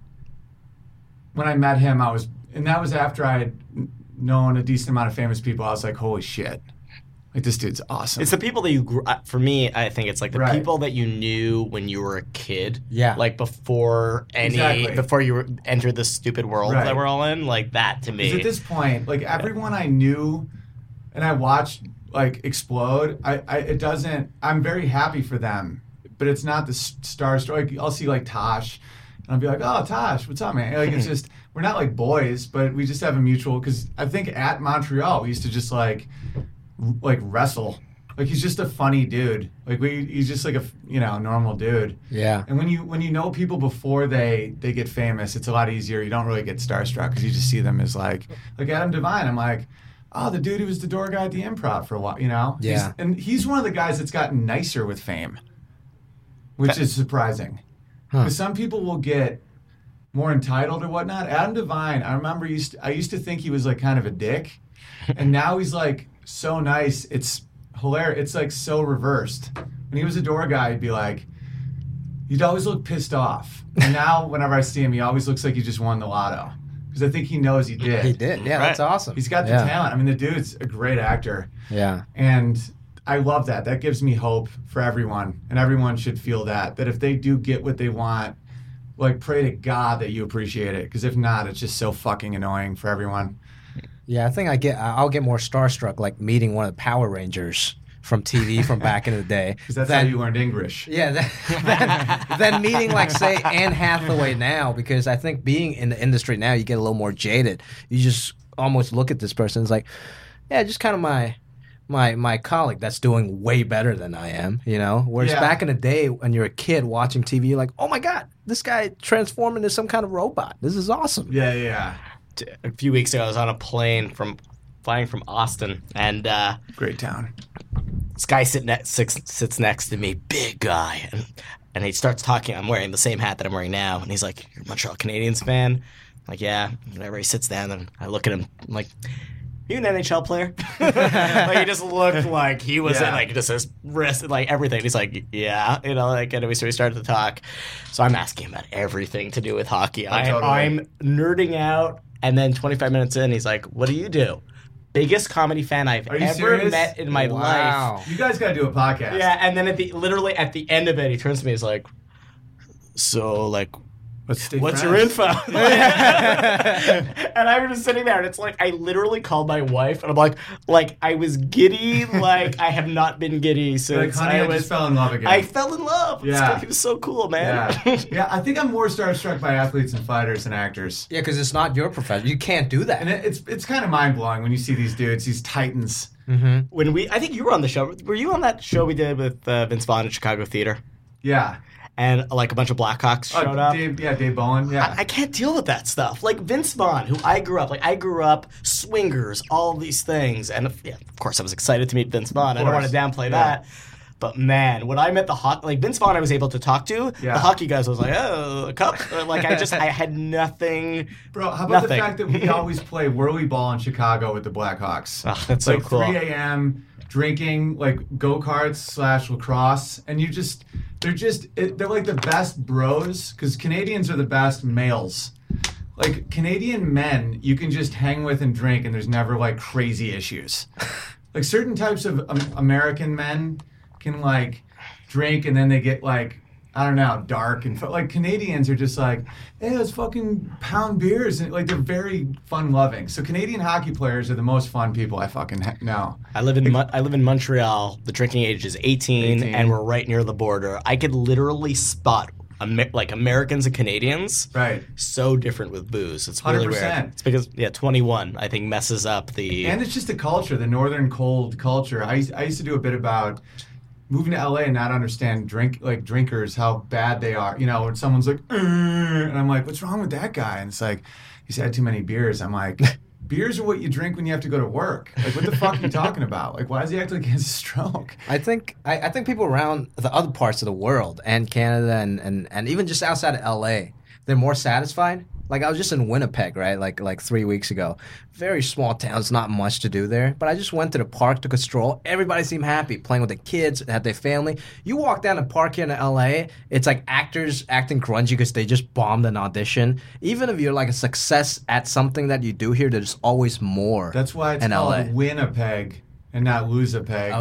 when I met him, I was, and that was after I had known a decent amount of famous people. I was like, holy shit. Like, this dude's awesome. It's the people that you grew. uh, For me, I think it's like the Right. people that you knew when you were a kid. Yeah. Like before any, Exactly. before you were, entered this stupid world Right. that we're all in. Like that to me. Because at this point, like, everyone I knew and I watched, like, explode, I, I it doesn't, I'm very happy for them. But it's not the s- star story. Like, I'll see, like, Tosh, and I'll be like, "Oh, Tosh, what's up, man?" Like, it's just, we're not, like, boys, but we just have a mutual, because I think at Montreal, we used to just, like, r- like, wrestle. Like, he's just a funny dude. Like, we, he's just, like, a, you know, normal dude. Yeah. And when you when you know people before they, they get famous, it's a lot easier. You don't really get starstruck, because you just see them as, like, like Adam Devine, I'm like, "Oh, the dude who was the door guy at the Improv for a while," you know? Yeah. He's, and he's one of the guys that's gotten nicer with fame, which is surprising. Huh. Because some people will get more entitled or whatnot. Adam Devine, I remember used to, I used to think he was like kind of a dick, and now he's like so nice. It's hilarious. It's like so reversed. When he was a door guy, he'd be like, he'd always look pissed off. And now whenever I see him, he always looks like he just won the lotto. Because I think he knows he did. He did. Yeah, Right. that's awesome. He's got the yeah. talent. I mean, the dude's a great actor. Yeah. And I love that. That gives me hope for everyone. And everyone should feel that. That if they do get what they want, like, pray to God that you appreciate it. Because if not, it's just so fucking annoying for everyone. Yeah, I think I get. I'll get more starstruck like meeting one of the Power Rangers from T V from back in the day. Because that's than- how you learned English. Yeah, then, then, then meeting like say Anne Hathaway now, because I think being in the industry now, you get a little more jaded. You just almost look at this person, it's like, yeah, just kind of my my my colleague that's doing way better than I am, you know. Whereas Yeah. back in the day, when you're a kid watching T V, you're like, oh my god, this guy transformed into some kind of robot. This is awesome. Yeah, yeah, yeah. A few weeks ago, I was on a plane from flying from Austin, and uh, Great town. this guy sit ne- sits, sits next to me, big guy, and, and he starts talking. I'm wearing the same hat that I'm wearing now, and he's like, "You're a Montreal Canadiens fan?" I'm like, yeah. Whenever he sits down, and I look at him, I'm like, "You an N H L player?" Like he just looked like he was Yeah. in, like just his wrist, like everything. He's like, "Yeah," you know, like anyway. So we started to talk. So I'm asking him about everything to do with hockey. I, totally. I'm nerding out, and then twenty-five minutes in, he's like, "What do you do?" Biggest comedy fan I've Are you ever serious? met in my life. Wow. You guys got to do a podcast. Yeah, and then at the literally at the end of it, he turns to me. He's like, "So, like, Let's stay what's friends. your info?" And I was just sitting there, and it's like I literally called my wife, and I'm like, like I was giddy, like I have not been giddy You're like, since honey, I, I was. just fell in love again. I fell in love. It's Yeah. good. He was so cool, man. yeah. yeah, I think I'm more starstruck by athletes and fighters than actors. Yeah, because it's not your profession. You can't do that. And it, it's it's kind of mind blowing when you see these dudes, these titans. When we, I think you were on the show. Were you on that show we did with uh, Vince Vaughn at Chicago Theater? Yeah. And like a bunch of Blackhawks Oh, showed up. Dave, yeah, Dave Bowen. Yeah. I, I can't deal with that stuff. Like Vince Vaughn, who I grew up, like I grew up swingers, all these things, and yeah, of course I was excited to meet Vince Vaughn. I don't want course. to downplay Yeah. that, but man, when I met the hockey, like Vince Vaughn, I was able to talk to. Yeah. The hockey guys I was like, oh, a cup. Like I just, I had nothing. Bro, how about Nothing. the fact that we always play whirly ball in Chicago with the Blackhawks? Oh, that's so like cool. three a.m. drinking like go-karts slash lacrosse, and you just they're just it, they're like the best bros because Canadians are the best males. Like Canadian men, you can just hang with and drink, and there's never like crazy issues. Like certain types of um, American men can like drink, and then they get like I don't know, dark and fu- like Canadians are just like, hey, let's fucking pound beers, and like they're very fun loving. So Canadian hockey players are the most fun people I fucking ha- know. I live in Mon- I live in Montreal. The drinking age is eighteen, eighteen. and we're right near the border. I could literally spot Amer- like Americans and Canadians. Right. So different with booze. It's really one hundred percent. weird. It's because yeah, twenty-one I think messes up the. And it's just the culture, the northern cold culture. I used, I used to do a bit about moving to L A and not understand drink like drinkers how bad they are. You know, when someone's like, "Uh," and I'm like, what's wrong with that guy? And it's like, he's had too many beers. I'm like, beers are what you drink when you have to go to work. Like, what the fuck are you talking about? Like, why does he act like he has a stroke? I think I, I think people around the other parts of the world and Canada and, and, and even just outside of L A, they're more satisfied. Like I was just in Winnipeg, right? Like like three weeks ago. Very small town. It's not much to do there. But I just went to the park, took a stroll. Everybody seemed happy, playing with the kids, had their family. You walk down the park here in L A, it's like actors acting grungy because they just bombed an audition. Even if you're like a success at something that you do here, there's always more. That's why it's in called L A. Winnipeg and not Losapeg.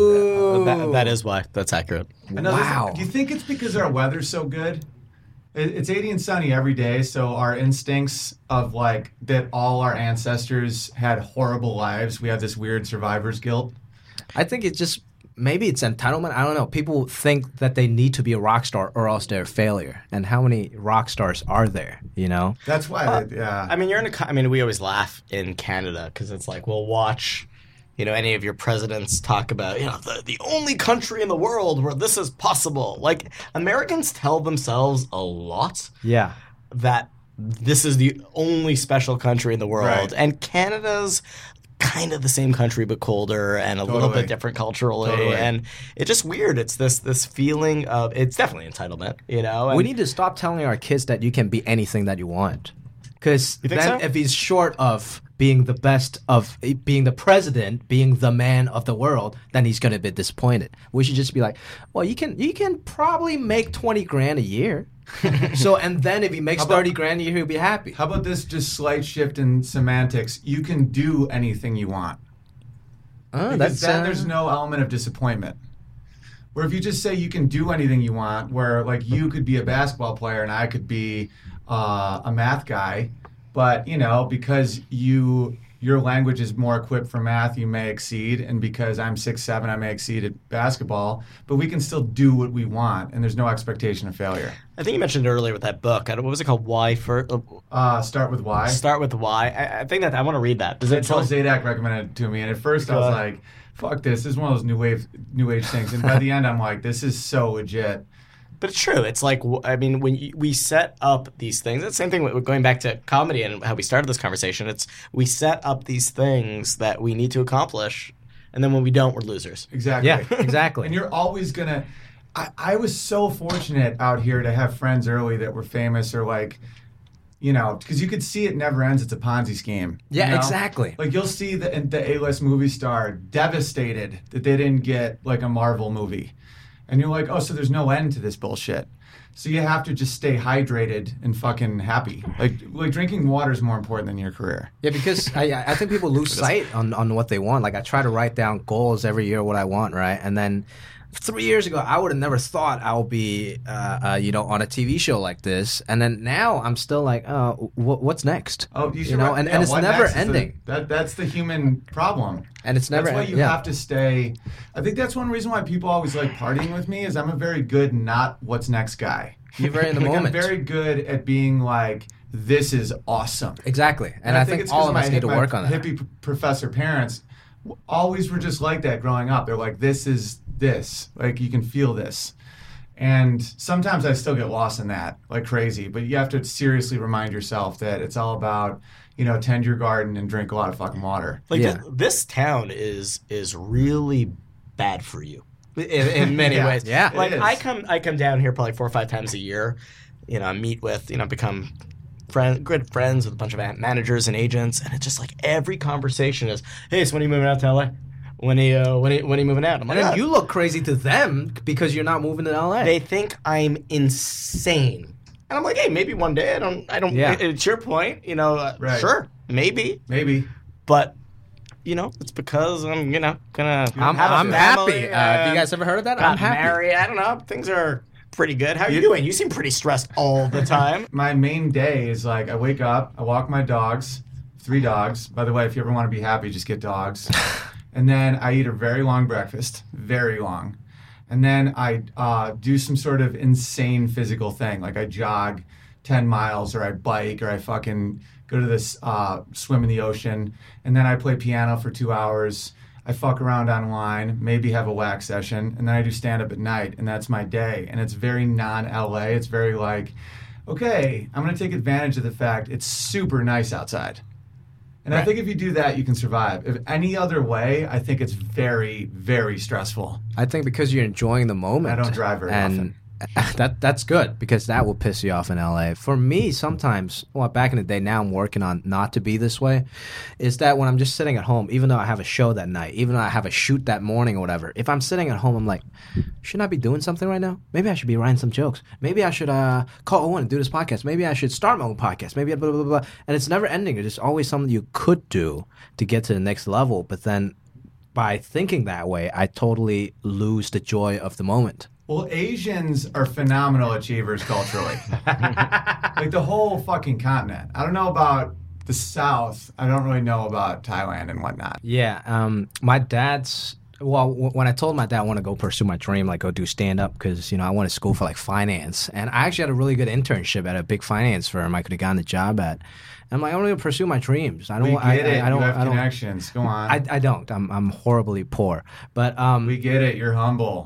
Oh, that, that is why. That's accurate. Another wow. thing- do you think it's because our weather's so good? It- It's eighty and sunny every day, so our instincts of like that all our ancestors had horrible lives. We have this weird survivor's guilt. I think it's just maybe it's entitlement. I don't know. People think that they need to be a rock star or else they're a failure. And how many rock stars are there? You know? That's why, they- yeah. I mean, you're in a. co- I mean, we always laugh in Canada because it's like we'll watch, you know, any of your presidents talk about, you know, the, the only country in the world where this is possible. Like Americans tell themselves a lot Yeah. that this is the only special country in the world, Right. and Canada's kind of the same country but colder and a little Totally. bit different culturally, Totally. and it's just weird. It's this this feeling of it's definitely entitlement, you know. And We need to stop telling our kids that you can be anything that you want. Because You think then so? if he's short of being the best of being the president, being the man of the world, then he's going to be disappointed. We should just be like, well, you can you can probably make twenty grand a year. So and then if he makes How about- thirty grand a year, he'll be happy. How about this just slight shift in semantics? You can do anything you want. Oh, Because that's then uh, there's no element of disappointment. Where if you just say you can do anything you want, where like you could be a basketball player and I could be uh, a math guy, but you know because you your language is more equipped for math, you may exceed, and because I'm six seven, I may exceed at basketball, but we can still do what we want, and there's no expectation of failure. I think you mentioned earlier with that book. I don't- What was it called? Why for Uh, start with why. Start with Why. I, I think that I want to read that. Does it Joel tell? Zadak recommended it to me, and at first I was Uh, like, fuck this, this is one of those new wave, new age things, and by the end I'm like, this is so legit. But it's true. It's like, I mean, when you, we set up these things, it's the same thing with going back to comedy and how we started this conversation. It's we set up these things that we need to accomplish, and then when we don't, we're losers. Exactly. Yeah, exactly. And you're always gonna. I, I was so fortunate out here to have friends early that were famous or like, you know, because you could see it never ends. It's a Ponzi scheme. Yeah, you know? exactly. Like you'll see the the A-list movie star devastated that they didn't get like a Marvel movie, and you're like, oh, so there's no end to this bullshit. So you have to just stay hydrated and fucking happy. Like like drinking water is more important than your career. Yeah, because I I think people lose sight on, on what they want. Like I try to write down goals every year, what I want, right? And then three years ago, I would have never thought I would be, uh, uh, you know, on a T V show like this. And then now I'm still like, uh, wh- what's next? Oh, you, should you know, write- and, yeah, and it's what never next is the- ending. that that's the human problem. And it's never That's why end- you yeah. have to stay. I think that's one reason why people always like partying with me is I'm a very good not what's next guy. You're very in the like, moment. I'm very good at being like, this is awesome. Exactly. And, I think, it's all 'cause of my, us need to my work on that. hippie p- professor parents w- always were just like that growing up. They're like, this is this. Like, you can feel this. And sometimes I still get lost in that like crazy. But you have to seriously remind yourself that it's all about, you know, tend your garden and drink a lot of fucking water. Like Yeah. th- this town is is really bad for you in, in many Yeah. ways. Yeah. It like is. I come I come down here probably four or five times a year. You know, I meet with you know become friend good friends with a bunch of managers and agents, and it's just like every conversation is, hey, so when are you moving out to L A? When are you uh, when are you, when are you moving out? I'm like, And then "Ah." you look crazy to them because you're not moving to L A. They think I'm insane. And I'm like, hey, maybe one day I don't I don't Yeah. it- it's your point, you know, uh, Right. sure, maybe. Maybe. But you know, it's because I'm, you know, gonna I'm, have a I'm family, happy. Uh, have you and guys ever heard of that? got I'm happy. married. I don't know. Things are pretty good. How are you doing? You seem pretty stressed all the time. My main day is like I wake up, I walk my dogs, three dogs. By the way, if you ever want to be happy, just get dogs. And then I eat a very long breakfast, very long. And then I uh, do some sort of insane physical thing, like I jog ten miles, or I bike, or I fucking go to this uh, swim in the ocean. And then I play piano for two hours. I fuck around online, maybe have a wax session, and then I do stand-up at night, and that's my day. And it's very non-L A. It's very like, okay, I'm going to take advantage of the fact it's super nice outside. And I Right. think if you do that, you can survive. If any other way, I think it's very, very stressful. I think because you're enjoying the moment. I don't drive very and often. That that's good because that will piss you off in L A. For me, sometimes, well, back in the day, now I'm working on not to be this way. Is that when I'm just sitting at home, even though I have a show that night, even though I have a shoot that morning or whatever, if I'm sitting at home, I'm like, shouldn't I be doing something right now? Maybe I should be writing some jokes. Maybe I should uh, call Owen and do this podcast. Maybe I should start my own podcast. Maybe blah blah blah blah. And it's never ending. It's always something you could do to get to the next level. But then, by thinking that way, I totally lose the joy of the moment. Well, Asians are phenomenal achievers culturally. Like the whole fucking continent. I don't know about the South. I don't really know about Thailand and whatnot. Yeah, um, my dad's. Well, w- when I told my dad I want to go pursue my dream, like go do stand up, because you know I went to school for like finance, and I actually had a really good internship at a big finance firm. I could have gotten a job at. And I'm like, I want to pursue my dreams. I don't. We wa- get I, it. I, I don't. you have I don't. connections. Go on. I, I don't. I'm I'm horribly poor, but um. we get it. You're humble.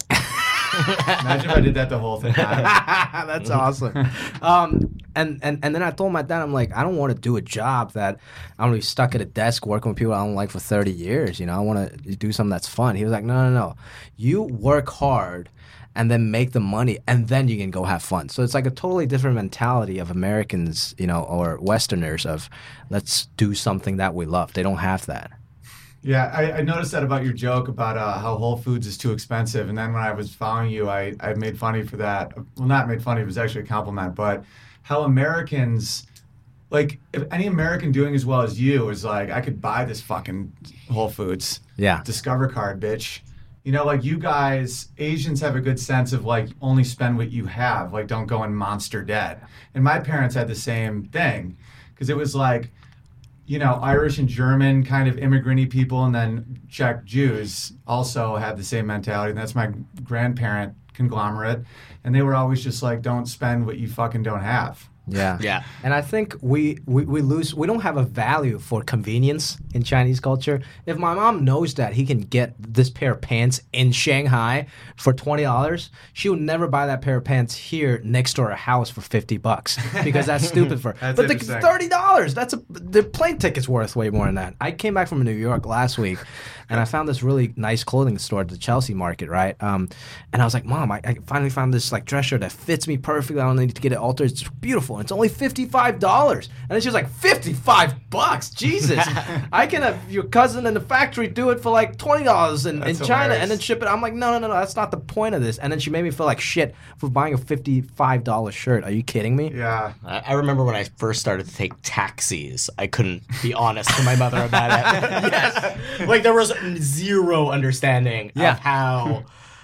Imagine if I did that the whole thing. That's awesome. Um, and, and, and then I told my dad, I'm like, I don't want to do a job that I'm going to be stuck at a desk working with people I don't like for thirty years. You know, I want to do something that's fun. He was like, no, no, no. You work hard and then make the money, and then you can go have fun. So it's like a totally different mentality of Americans, you know, or Westerners of let's do something that we love. They don't have that. Yeah, I, I noticed that about your joke about uh, how Whole Foods is too expensive. And then when I was following you, I, I made fun of you for that. Well, not made fun of you, it was actually a compliment. But how Americans, like, if any American doing as well as you is like, I could buy this fucking Whole Foods. Yeah. Discover card, bitch. You know, like you guys, Asians have a good sense of like only spend what you have. Like don't go in monster debt. And my parents had the same thing because it was like, you know, Irish and German kind of immigrant-y people, and then Czech Jews also had the same mentality. And that's my grandparent conglomerate. And they were always just like, don't spend what you fucking don't have. Yeah. Yeah. And I think we, we, we lose, we don't have a value for convenience in Chinese culture. If my mom knows that he can get this pair of pants in Shanghai for twenty dollars, she would never buy that pair of pants here next to her house for fifty bucks because that's stupid for her. That's But the interesting. thirty dollars, that's a, the plane ticket's worth way more than that. I came back from New York last week and I found this really nice clothing store at the Chelsea market, right? Um, and I was like, Mom, I, I finally found this like dress shirt that fits me perfectly. I don't need to get it altered. It's beautiful. It's only fifty-five dollars. And then she was like, fifty-five bucks? Jesus. I can have your cousin in the factory do it for like twenty dollars in, in That's China hilarious. and then ship it. I'm like, no, no, no, no, that's not the point of this. And then she made me feel like shit for buying a fifty-five dollars shirt. Are you kidding me? Yeah. I I remember when I first started to take taxis, I couldn't be honest to my mother about it. Yes. Like there was zero understanding Yeah. of how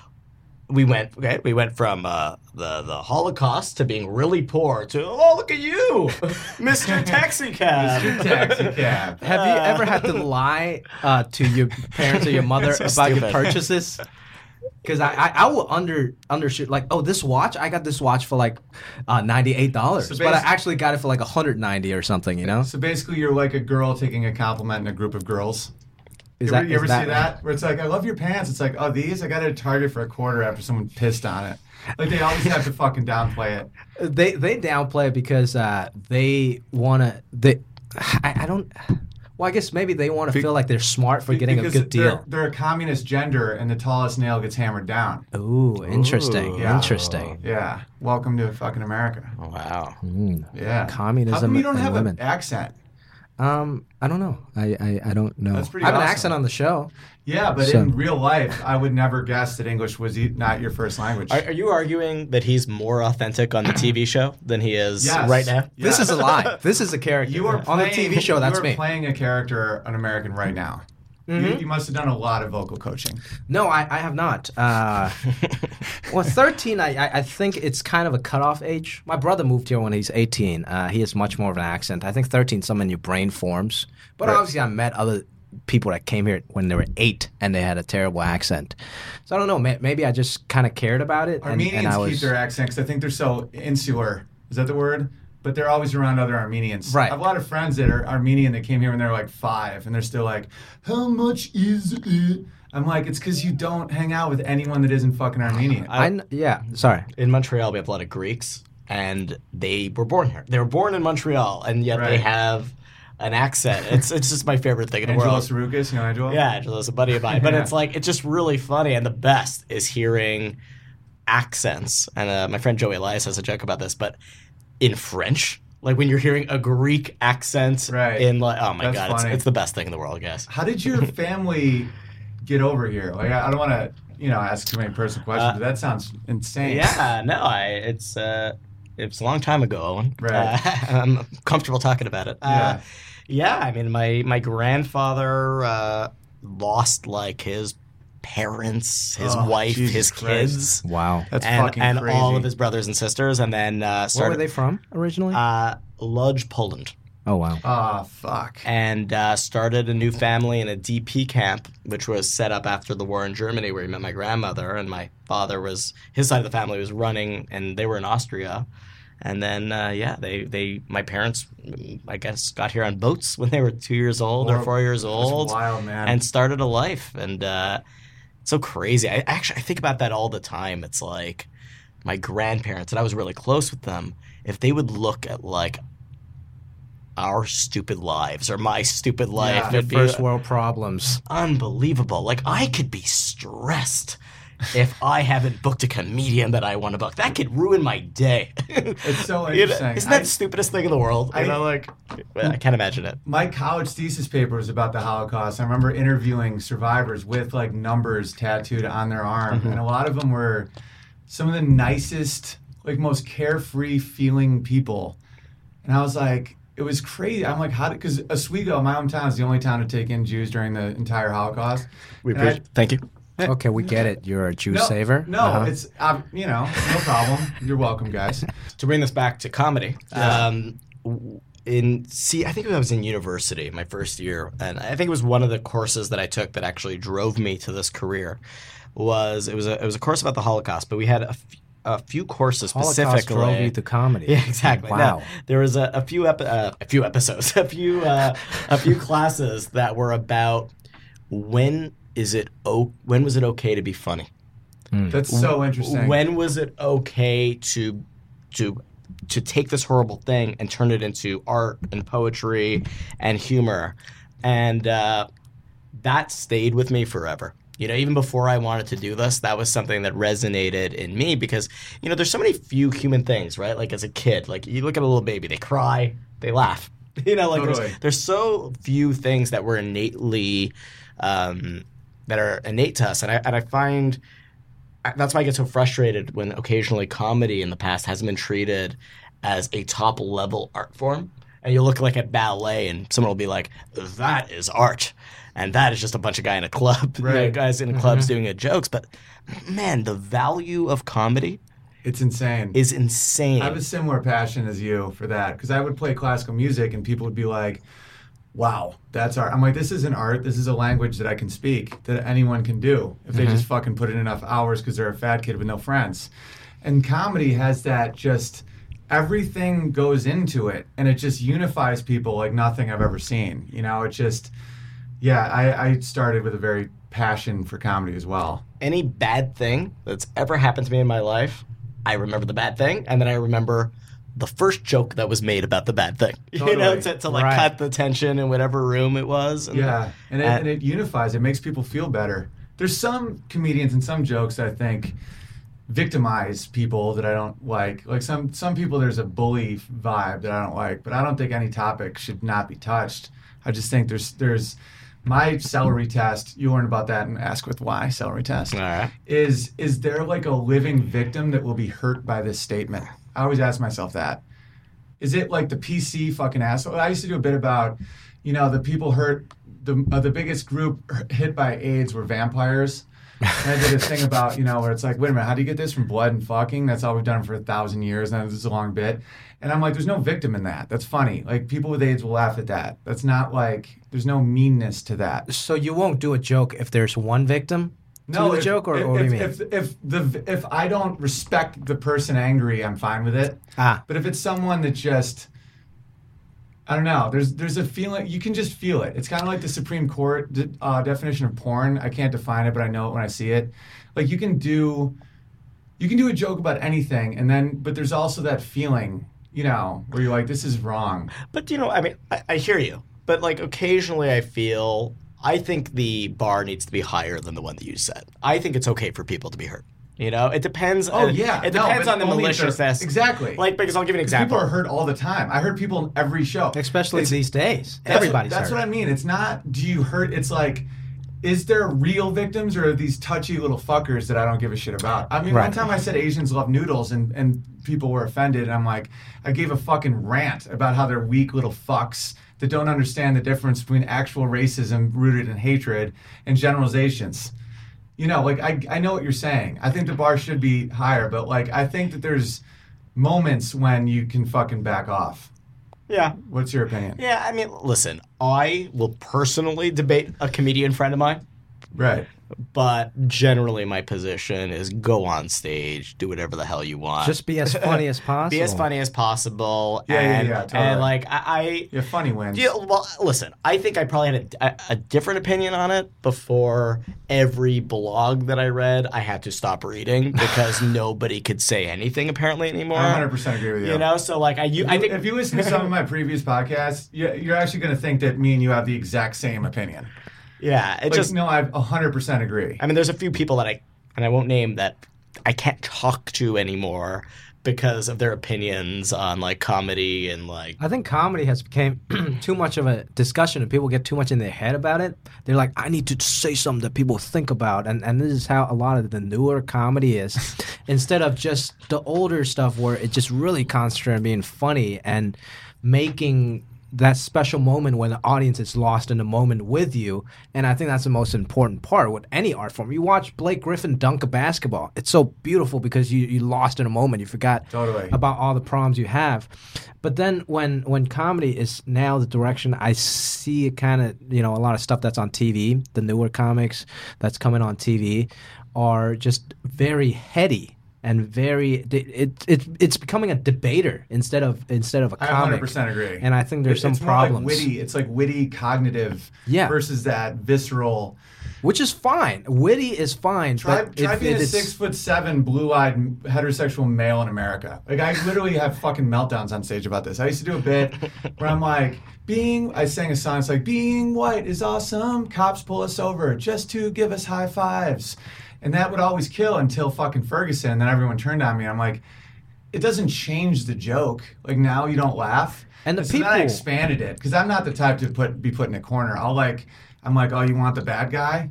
we went okay, we went from uh, the the Holocaust to being really poor to oh look at you, Mister Taxi Cab. Taxi cab. Have you ever had to lie uh, to your parents or your mother So about your stupid. purchases? Because I, I, I will under undershoot like, oh, this watch, I got this watch for like uh, ninety-eight dollars, So but I basi- actually got it for like one hundred ninety or something, you know? So basically, you're like a girl taking a compliment in a group of girls. Is you ever, that, you is ever see that? Where it's like, I love your pants. It's like, oh, these? I got it at Target for a quarter after someone pissed on it. Like, they always have to fucking downplay it. They they downplay it because uh, they want to. They, I, I don't. Well, I guess maybe they want to feel like they're smart for getting a Because good they're, deal. they're a communist gender, and the tallest nail gets hammered down. Ooh, interesting. Ooh. Yeah. Interesting. Yeah. Welcome to fucking America. Oh, wow. Yeah. Communism How come you don't and have women. an accent? Um, I don't know. I, I, I don't know. That's pretty I have an awesome. accent on the show. Yeah, but So- in real life, I would never guess that English was e- not your first language. Are, are you arguing that he's more authentic on the T V show than he is Yes. right now? This Yes. is a lie. This is a character. You are on the playing- T V show. That's you are me. playing a character, an American, right now. Mm-hmm. You, you must have done a lot of vocal coaching. No, I, I have not. Uh, well, thirteen, I, I I think it's kind of a cutoff age. My brother moved here when he's eighteen. Uh, he has much more of an accent. I think thirteen, something in your brain forms. But Right. obviously, I met other people that came here when they were eight and they had a terrible accent. So I don't know. May, maybe I just kind of cared about it. And, Armenians and I was, keep their accent because I think they're so insular. Is that the word? But they're always around other Armenians. Right. I have a lot of friends that are Armenian that came here when they were like five, and they're still like, "How much is it?" I'm like, it's because you don't hang out with anyone that isn't fucking Armenian. I, kn- yeah, sorry. In Montreal, we have a lot of Greeks, and they were born here. They were born in Montreal, and yet they Right. have an accent. It's it's just my favorite thing in the Angelo world. Saroukas, you know Angelo? Yeah, Angelo's a buddy of mine. But Yeah. it's like, it's just really funny. And the best is hearing accents. And uh, my friend Joey Elias has a joke about this, but in French, like when you're hearing a Greek accent Right. in like, oh my That's God, it's, funny. it's the best thing in the world, guys. How did your family get over here? Like, I I don't want to, you know, ask too many personal questions, Uh, but that sounds insane. Yeah, no, I it's uh it's a long time ago, Owen. Right. Uh, I'm comfortable talking about it. Uh, yeah, I mean, my my grandfather uh, lost like his parents, his Oh, wife, Jesus his Christ. kids, Wow. That's and fucking and crazy. all of his brothers and sisters, and then uh, Where started were they from originally? uh, Lodz, Poland. oh, wow. Oh, fuck. And uh, started a new family in a D P camp, which was set up after the war in Germany, where he met my grandmother. And my father was, his side of the family was running, and they were in Austria. And then, uh, yeah, they, they, my parents, I guess, got here on boats when they were two years old or Or- four years That's old, wild, man. and started a life. And uh, it's so crazy. I actually I think about that all the time. It's like my grandparents, and I was really close with them. If they would look at like our stupid lives or my stupid life, Yeah. it'd be First world problems. unbelievable. Like I could be stressed if I haven't booked a comedian that I want to book. That could ruin my day. It's so You know, interesting. isn't that I- the stupidest thing in the world? I- you know, like I can't imagine it. My college thesis paper was about the Holocaust. I remember interviewing survivors with like numbers tattooed on their arm, Mm-hmm. and a lot of them were some of the nicest, like most carefree feeling people. And I was like, it was crazy. I'm like, how did? Because Oswego, my hometown, is the only town to take in Jews during the entire Holocaust. We And I- appreciate. Thank you. Okay, we get it. You're a Jew no, saver. No, Uh-huh. it's uh, you know, no problem. You're welcome, guys. To bring this back to comedy, Yeah. um, w- in see, I think I was in university my first year, and I think it was one of the courses that I took that actually drove me to this career. Was it was a it was a course about the Holocaust, but we had a, f- a few courses Holocaust specifically. drove you to comedy. Yeah, exactly. Wow. No, there was a, a few epi- uh, a few episodes, a few uh, a few classes that were about when is it o- when was it okay to be funny? That's so interesting. When was it okay to to to take this horrible thing and turn it into art and poetry and humor? And uh, that stayed with me forever. You know, even before I wanted to do this, that was something that resonated in me because, you know, there's so many few human things, right? Like as a kid, like you look at a little baby, they cry, they laugh. You know, like Totally. there's, there's so few things that were innately, um, that are innate to us. And I, and I find that's why I get so frustrated when occasionally comedy in the past hasn't been treated as a top level art form. And you look like at ballet and someone will be like, that is art. And that is just a bunch of guys in a club, you know, Right. guys in clubs doing a jokes. But man, the value of comedy It's insane. is insane. I have a similar passion as you for that because I would play classical music and people would be like, wow, that's art. I'm like, this isn't art. This is a language that I can speak, that anyone can do if they just fucking put in enough hours because they're a fat kid with no friends. And comedy has that just, everything goes into it and it just unifies people like nothing I've ever seen. You know, it just, yeah, I, I started with a very passion for comedy as well. Any bad thing that's ever happened to me in my life, I remember the bad thing, and then I remember the first joke that was made about the bad thing. You know, Totally. to, to like Right. cut the tension in whatever room it was. And, Yeah, and it, and- and it unifies. It makes people feel better. There's some comedians and some jokes that I think victimize people that I don't like. Like some some people, there's a bully vibe that I don't like. But I don't think any topic should not be touched. I just think there's there's my celery test. You learn about that in Ask With Why celery test. All right. Is is there like a living victim that will be hurt by this statement? I always ask myself that. Is it like the P C fucking asshole? I used to do a bit about, you know, the people hurt, the uh, the biggest group hit by AIDS were vampires. And I did a thing about, you know, where it's like, wait a minute, how do you get this from blood and fucking? That's all we've done for a thousand years, and this is a long bit. And I'm like, there's no victim in that. That's funny. Like, people with AIDS will laugh at that. That's not like, there's no meanness to that. So you won't do a joke if there's one victim to the if, joke, or if, what do you if, mean? If, if the if I don't respect the person angry, I'm fine with it. ah, But if it's someone that just, I don't know, there's there's a feeling, you can just feel it. It's kind of like the Supreme Court uh, definition of porn. I can't define it, but I know it when I see it. Like you can do, you can do a joke about anything, and then, but there's also that feeling, you know, where you're like, this is wrong. But, you know, I mean, I, I hear you. But, like, occasionally I feel, I think the bar needs to be higher than the one that you set. I think it's okay for people to be hurt. You know, it depends. Oh, uh, yeah. It No, depends but on the only if they're- maliciousness. Exactly. Like, because I'll give you an example. People are hurt all the time. I hurt people in every show. especially It's- these days. That's Everybody's what, That's hurt. what I mean. It's not, do you hurt? It's like, is there real victims or are these touchy little fuckers that I don't give a shit about? I mean, Right. one time I said Asians love noodles and, and people were offended. And I'm like, I gave a fucking rant about how they're weak little fucks that don't understand the difference between actual racism rooted in hatred and generalizations. You know, like, I, I know what you're saying. I think the bar should be higher, but, like, I think that there's moments when you can fucking back off. Yeah. What's your opinion? Yeah, I mean, listen, I will personally debate a comedian friend of mine, Right. but generally my position is go on stage, do whatever the hell you want. Just be as funny as possible. be as funny as possible. Yeah, yeah, and, yeah, totally. and like, I... I Yeah, funny wins. Yeah, well, listen, I think I probably had a, a, a different opinion on it before every blog that I read, I had to stop reading because nobody could say anything apparently anymore. I one hundred percent agree with you. You know, so like, I, you, If I you, think... if you listen to some of my previous podcasts, you- you're actually going to think that me and you have the exact same opinion. yeah, it Like, just... no, I one hundred percent agree. I mean, there's a few people that I, and I won't name, that I can't talk to anymore because of their opinions on like comedy and like. I think comedy has become too much of a discussion and people get too much in their head about it. They're like, I need to say something that people think about. And, and this is how a lot of the newer comedy is. Instead of just the older stuff where it just really concentrates on being funny and making that special moment when the audience is lost in the moment with you. And I think that's the most important part with any art form. You watch Blake Griffin dunk a basketball. It's so beautiful because you, you lost in a moment. You forgot Totally. about all the problems you have. But then when, when comedy is now the direction I see it kind of, you know, a lot of stuff that's on T V, the newer comics that's coming on T V are just very heady. And very, it, it it's becoming a debater instead of instead of a I comic. one hundred percent agree. And I think there's It- some it's problems, more like witty. It's like witty, cognitive, Yeah. versus that visceral. which is fine. Witty is fine. Try, but try if being it a is, six foot seven, blue eyed heterosexual male in America. Like I literally have fucking meltdowns on stage about this. I used to do a bit where I'm like, being. I sang a song. It's like being white is awesome. Cops pull us over just to give us high fives. And that would always kill until fucking Ferguson. And then everyone turned on me. I'm like, it doesn't change the joke. Like now you don't laugh. And the so then I people- expanded it because I'm not the type to put be put in a corner. I'll like, I'm like, oh, you want the bad guy?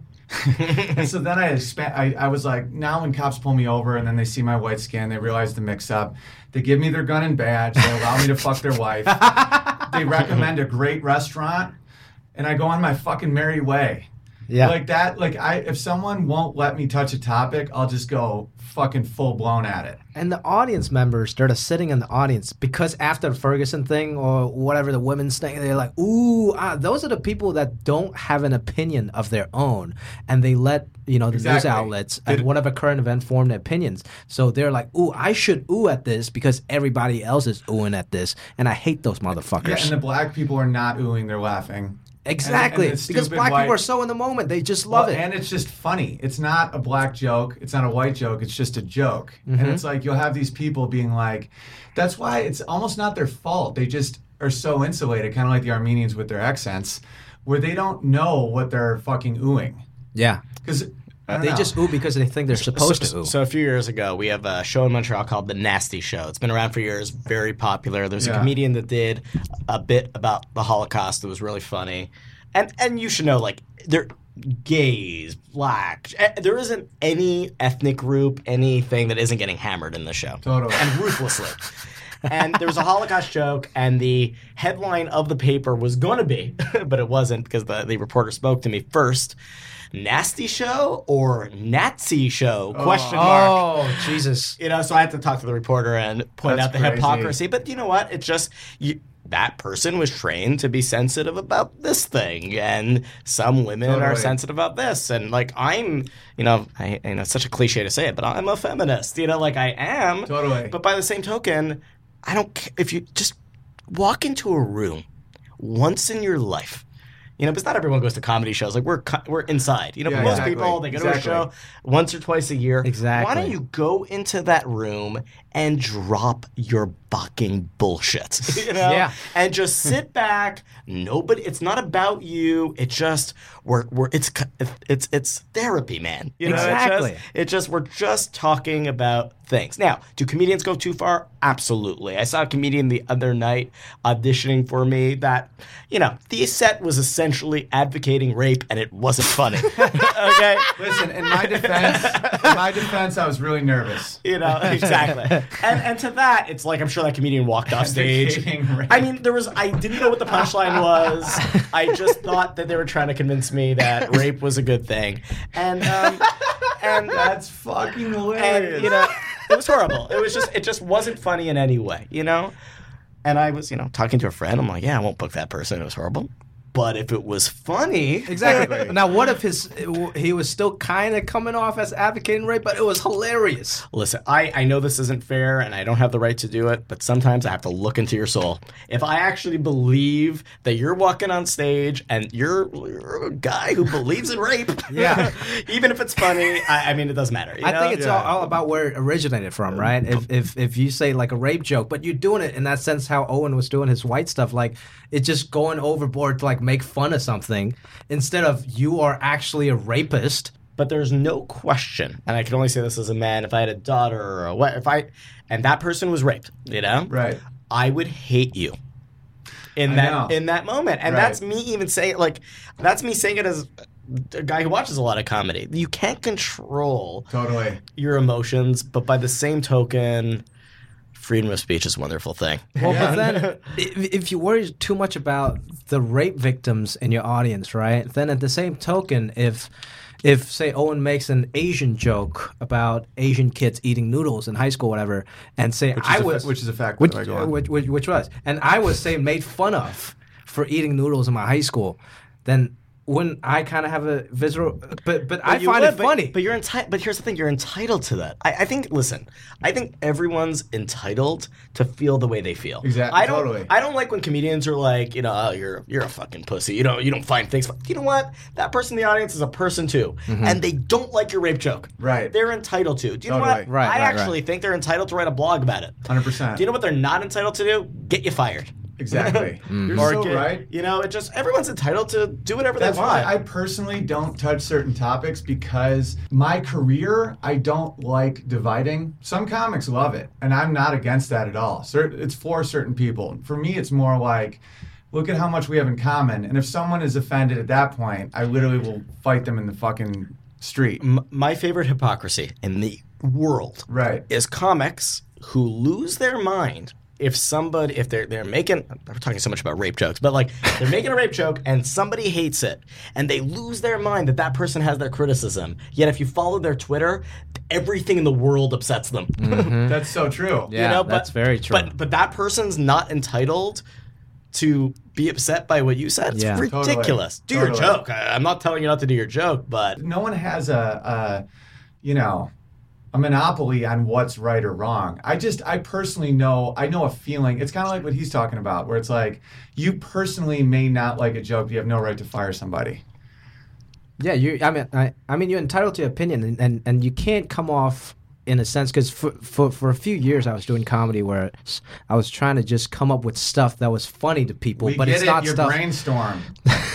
And so then I expand. I, I was like, now when cops pull me over and then they see my white skin, they realize the mix up. They give me their gun and badge. They allow me to fuck their wife. They recommend a great restaurant, and I go on my fucking merry way. Yeah. Like that, like I, if someone won't let me touch a topic, I'll just go fucking full blown at it. And the audience members, they're just sitting in the audience because after the Ferguson thing or whatever the women's thing, they're like, ooh, ah, those are the people that don't have an opinion of their own. And they let, you know, the news Exactly. outlets Did- and whatever current event form their opinions. So they're like, ooh, I should ooh at this because everybody else is oohing at this. And I hate those motherfuckers. Yeah, and the black people are not oohing, they're laughing. Exactly. And- and the because stupid black white- people are so in the moment. They just love Well, it. And it's just funny. It's not a black joke. It's not a white joke. It's just a joke. Mm-hmm. And it's like you'll have these people being like, that's why it's almost not their fault. They just are so insulated, kind of like the Armenians with their accents, where they don't know what they're fucking oohing. yeah. Because They just ooh because they think they're supposed so, to ooh. So a few years ago, we have a show in Montreal called The Nasty Show. It's been around for years, very popular. There's a Yeah. comedian that did a bit about the Holocaust that was really funny. And and you should know, like, they're gays, black. eh, There isn't any ethnic group, anything that isn't getting hammered in the show. Totally. And ruthlessly. And there was a Holocaust joke, and the headline of the paper was going to be, but it wasn't because the, the reporter spoke to me first, Nasty Show or Nazi Show? Question mark. Oh, Jesus. You know, so I had to talk to the reporter and point That's out the crazy. hypocrisy. But you know what? It's just you, that person was trained to be sensitive about this thing, and some women are Totally. sensitive about this. And like I'm, you know, I, you know, it's such a cliche to say it, but I'm a feminist. You know, like I am. Totally. But by the same token, I don't. ca- If you just walk into a room once in your life. You know, because not everyone goes to comedy shows. Like we're co- we're inside. You know, Yeah, most exactly. people they go Exactly. to a show once or twice a year. Exactly. Why don't you go into that room and drop your fucking bullshit? You know, Yeah. and just sit back. Nobody. It's not about you. It just we're we're it's c- it's it's therapy, man. You know, It Exactly. just, it just we're just talking about things. Now, do comedians go too far? Absolutely. I saw a comedian the other night auditioning for me that, you know, the set was essentially advocating rape and it wasn't funny. Okay? Listen, in my defense, in my defense, I was really nervous. You know, exactly. And and to that, it's like I'm sure that comedian walked off stage. Advocating rape. I mean, there was I didn't know what the punchline was. I just thought that they were trying to convince me that rape was a good thing. And um and That's fucking hilarious. and you know it was horrible. It was just it just wasn't funny in any way, you know. And I was, you know, talking to a friend. I'm like, yeah, I won't book that person. It was horrible. But if it was funny, Exactly. Now, what if his he was still kind of coming off as advocating rape, but it was hilarious? listen, I, I know this isn't fair and I don't have the right to do it, but sometimes I have to look into your soul. If I actually believe that you're walking on stage and you're, you're a guy who believes in rape, Yeah. even if it's funny, I, I mean, it doesn't matter. You I know? think it's Yeah. all, all about where it originated from, right? If, if if you say like a rape joke, but you're doing it in that sense how Owen was doing his white stuff, like it's just going overboard to like make fun of something instead of you are actually a rapist. But there's no question, and I can only say this as a man, if I had a daughter or a what, if I, and that person was raped, you know, Right. I would hate you in I that know. in that moment, and Right. that's me even saying like, that's me saying it as a guy who watches a lot of comedy. You can't control Totally. your emotions, but by the same token, freedom of speech is a wonderful thing. Well, but then if, if you worry too much about the rape victims in your audience, right? Then at the same token, if if say Owen makes an Asian joke about Asian kids eating noodles in high school, whatever, and say Which is I a fa- was which is a fact, by which, the way, go on. which, which which was, and I was say made fun of for eating noodles in my high school, then wouldn't I kind of have a visceral? But but I you find would, it but- funny. But you're entitled. But here's the thing: you're entitled to that. I, I think. Listen, I think everyone's entitled to feel the way they feel. Exactly, I don't. totally. I don't like when comedians are like, you know, oh, you're you're a fucking pussy. You know, you don't find things. Fun. You know what? That person in the audience is a person too, and they don't like your rape joke. Right. They're entitled to. Do you know Totally. what? Right, I right, actually right. think they're entitled to write a blog about it. one hundred percent. Do you know what they're not entitled to do? Get you fired. Exactly. You're Or so get- right. You know, it just everyone's entitled to do whatever That's they why want. I personally don't touch certain topics because my career, I don't like dividing. Some comics love it, and I'm not against that at all. Cer- It's for certain people. For me, it's more like, look at how much we have in common, and if someone is offended at that point, I literally will fight them in the fucking street. M- my favorite hypocrisy in the world Right. is comics who lose their mind if somebody if they're they're making we're talking so much about rape jokes, but like they're making a rape joke and somebody hates it and they lose their mind that that person has their criticism. Yet if you follow their Twitter, everything in the world upsets them. That's so true. Yeah, you know, that's but, very true. But but that person's not entitled to be upset by what you said. It's Yeah. ridiculous. Totally. Do your Totally. joke. I, I'm not telling you not to do your joke, but No one has a, a, you know, a monopoly on what's right or wrong. I just, I personally know, I know a feeling. It's kind of like what he's talking about, where it's like, you personally may not like a joke, but you have no right to fire somebody. Yeah, you. I mean, I, I mean, you're entitled to your opinion, and, and, and you can't come off in a sense because for, for for a few years I was doing comedy where s- I was trying to just come up with stuff that was funny to people, We but get it's it, not your stuff. brainstorm.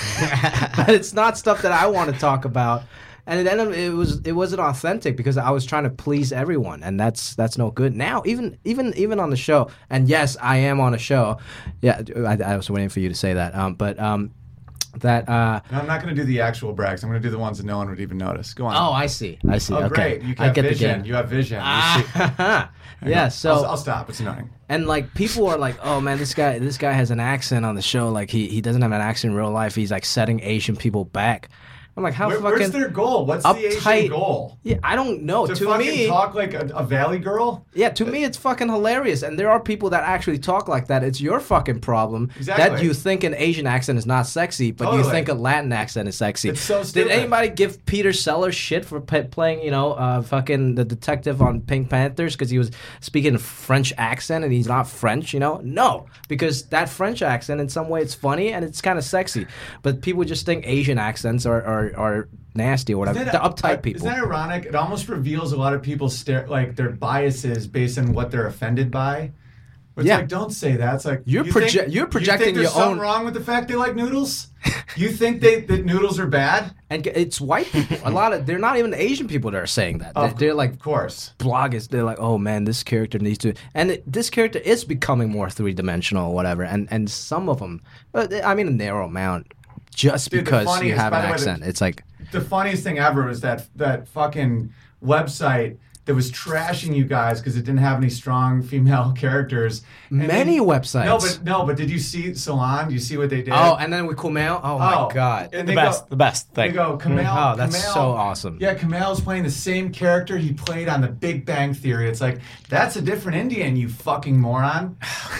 But it's not stuff that I want to talk about. And it ended, it was it wasn't authentic because I was trying to please everyone, and that's that's no good. Now, even even even on the show, and yes, I am on a show. Yeah, I, I was waiting for you to say that. Um, but um, that. Uh, No, I'm not going to do the actual brags. I'm going to do the ones that no one would even notice. Go on. oh, I see. I see. Oh, okay, great. You I have get vision. the game. You have vision. You see- Ah, yeah. So I'll, I'll stop. It's annoying. and like people are like, oh man, this guy this guy has an accent on the show. Like he he doesn't have an accent in real life. He's like setting Asian people back. I'm like, how Where, fucking where's their goal? What's the uptight- Asian goal? Yeah, I don't know. To, To, fucking me, talk like a, a valley girl? yeah, to me it's fucking hilarious. And there are people that actually talk like that. It's your fucking problem that Exactly. you think an Asian accent is not sexy, but you Totally. think a Latin accent is sexy. It's so Did stupid. anybody give Peter Sellers shit for pe- playing, you know, uh, fucking the detective on Pink Panthers because he was speaking a French accent and he's not French, you know? No, because that French accent in some way it's funny and it's kind of sexy. But people just think Asian accents are are, are nasty or whatever. Isn't The that- uptight uh, people. Isn't that ironic? It almost reveals a lot of people's stare, like their biases based on what they're offended by. But it's Yeah. like, don't say that. It's like You're you proje- think, you're you projecting think there's your something own- wrong with the fact they like noodles. You think they that noodles are bad? And g- it's white people. A lot of they're not even Asian people that are saying that. They're, Of- they're like Of course. bloggers. They're like, oh man, this character needs to, and it, this character is becoming more three dimensional or whatever. And and some of them, but I mean a narrow amount, just Dude, the because you funniest- have by an the way, the- accent. It's like The funniest thing ever was that that fucking website that was trashing you guys because it didn't have any strong female characters. And many then- websites. No, but no, but did you see Salon? Do you see what they did? oh, and then with Kumail, oh, my Oh. god, And the they best, go- the best They thing. go, Kamal. Oh, that's Kamal- so awesome. Yeah, Kamal's playing the same character he played on The Big Bang Theory. It's like, that's a different Indian, you fucking moron.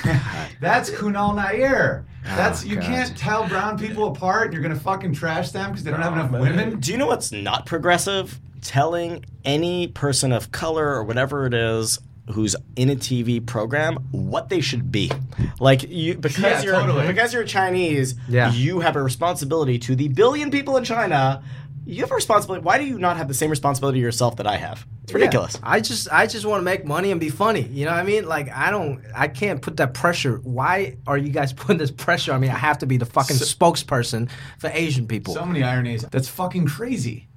That's Kunal Nair. That's you God. can't tell brown people apart. And you're gonna fucking trash them because they don't have enough women. Do you know what's not progressive? Telling any person of color or whatever it is who's in a T V program what they should be. Like you because Yeah, you're totally. because you're Chinese, Yeah. you have a responsibility to the billion people in China. You have a responsibility. Why do you not have the same responsibility yourself that I have? It's ridiculous. Yeah. I just I just want to make money and be funny. You know what I mean? Like I don't I can't put that pressure. Why are you guys putting this pressure on me? I have to be the fucking spokesperson for Asian people. So many ironies. That's fucking crazy.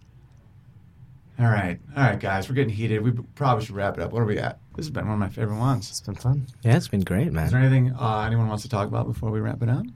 All right, all right, guys, we're getting heated. We probably should wrap it up. What are we at? This has been one of my favorite ones. It's been fun. Yeah, it's been great, Is man. there anything uh, anyone wants to talk about before we wrap it up?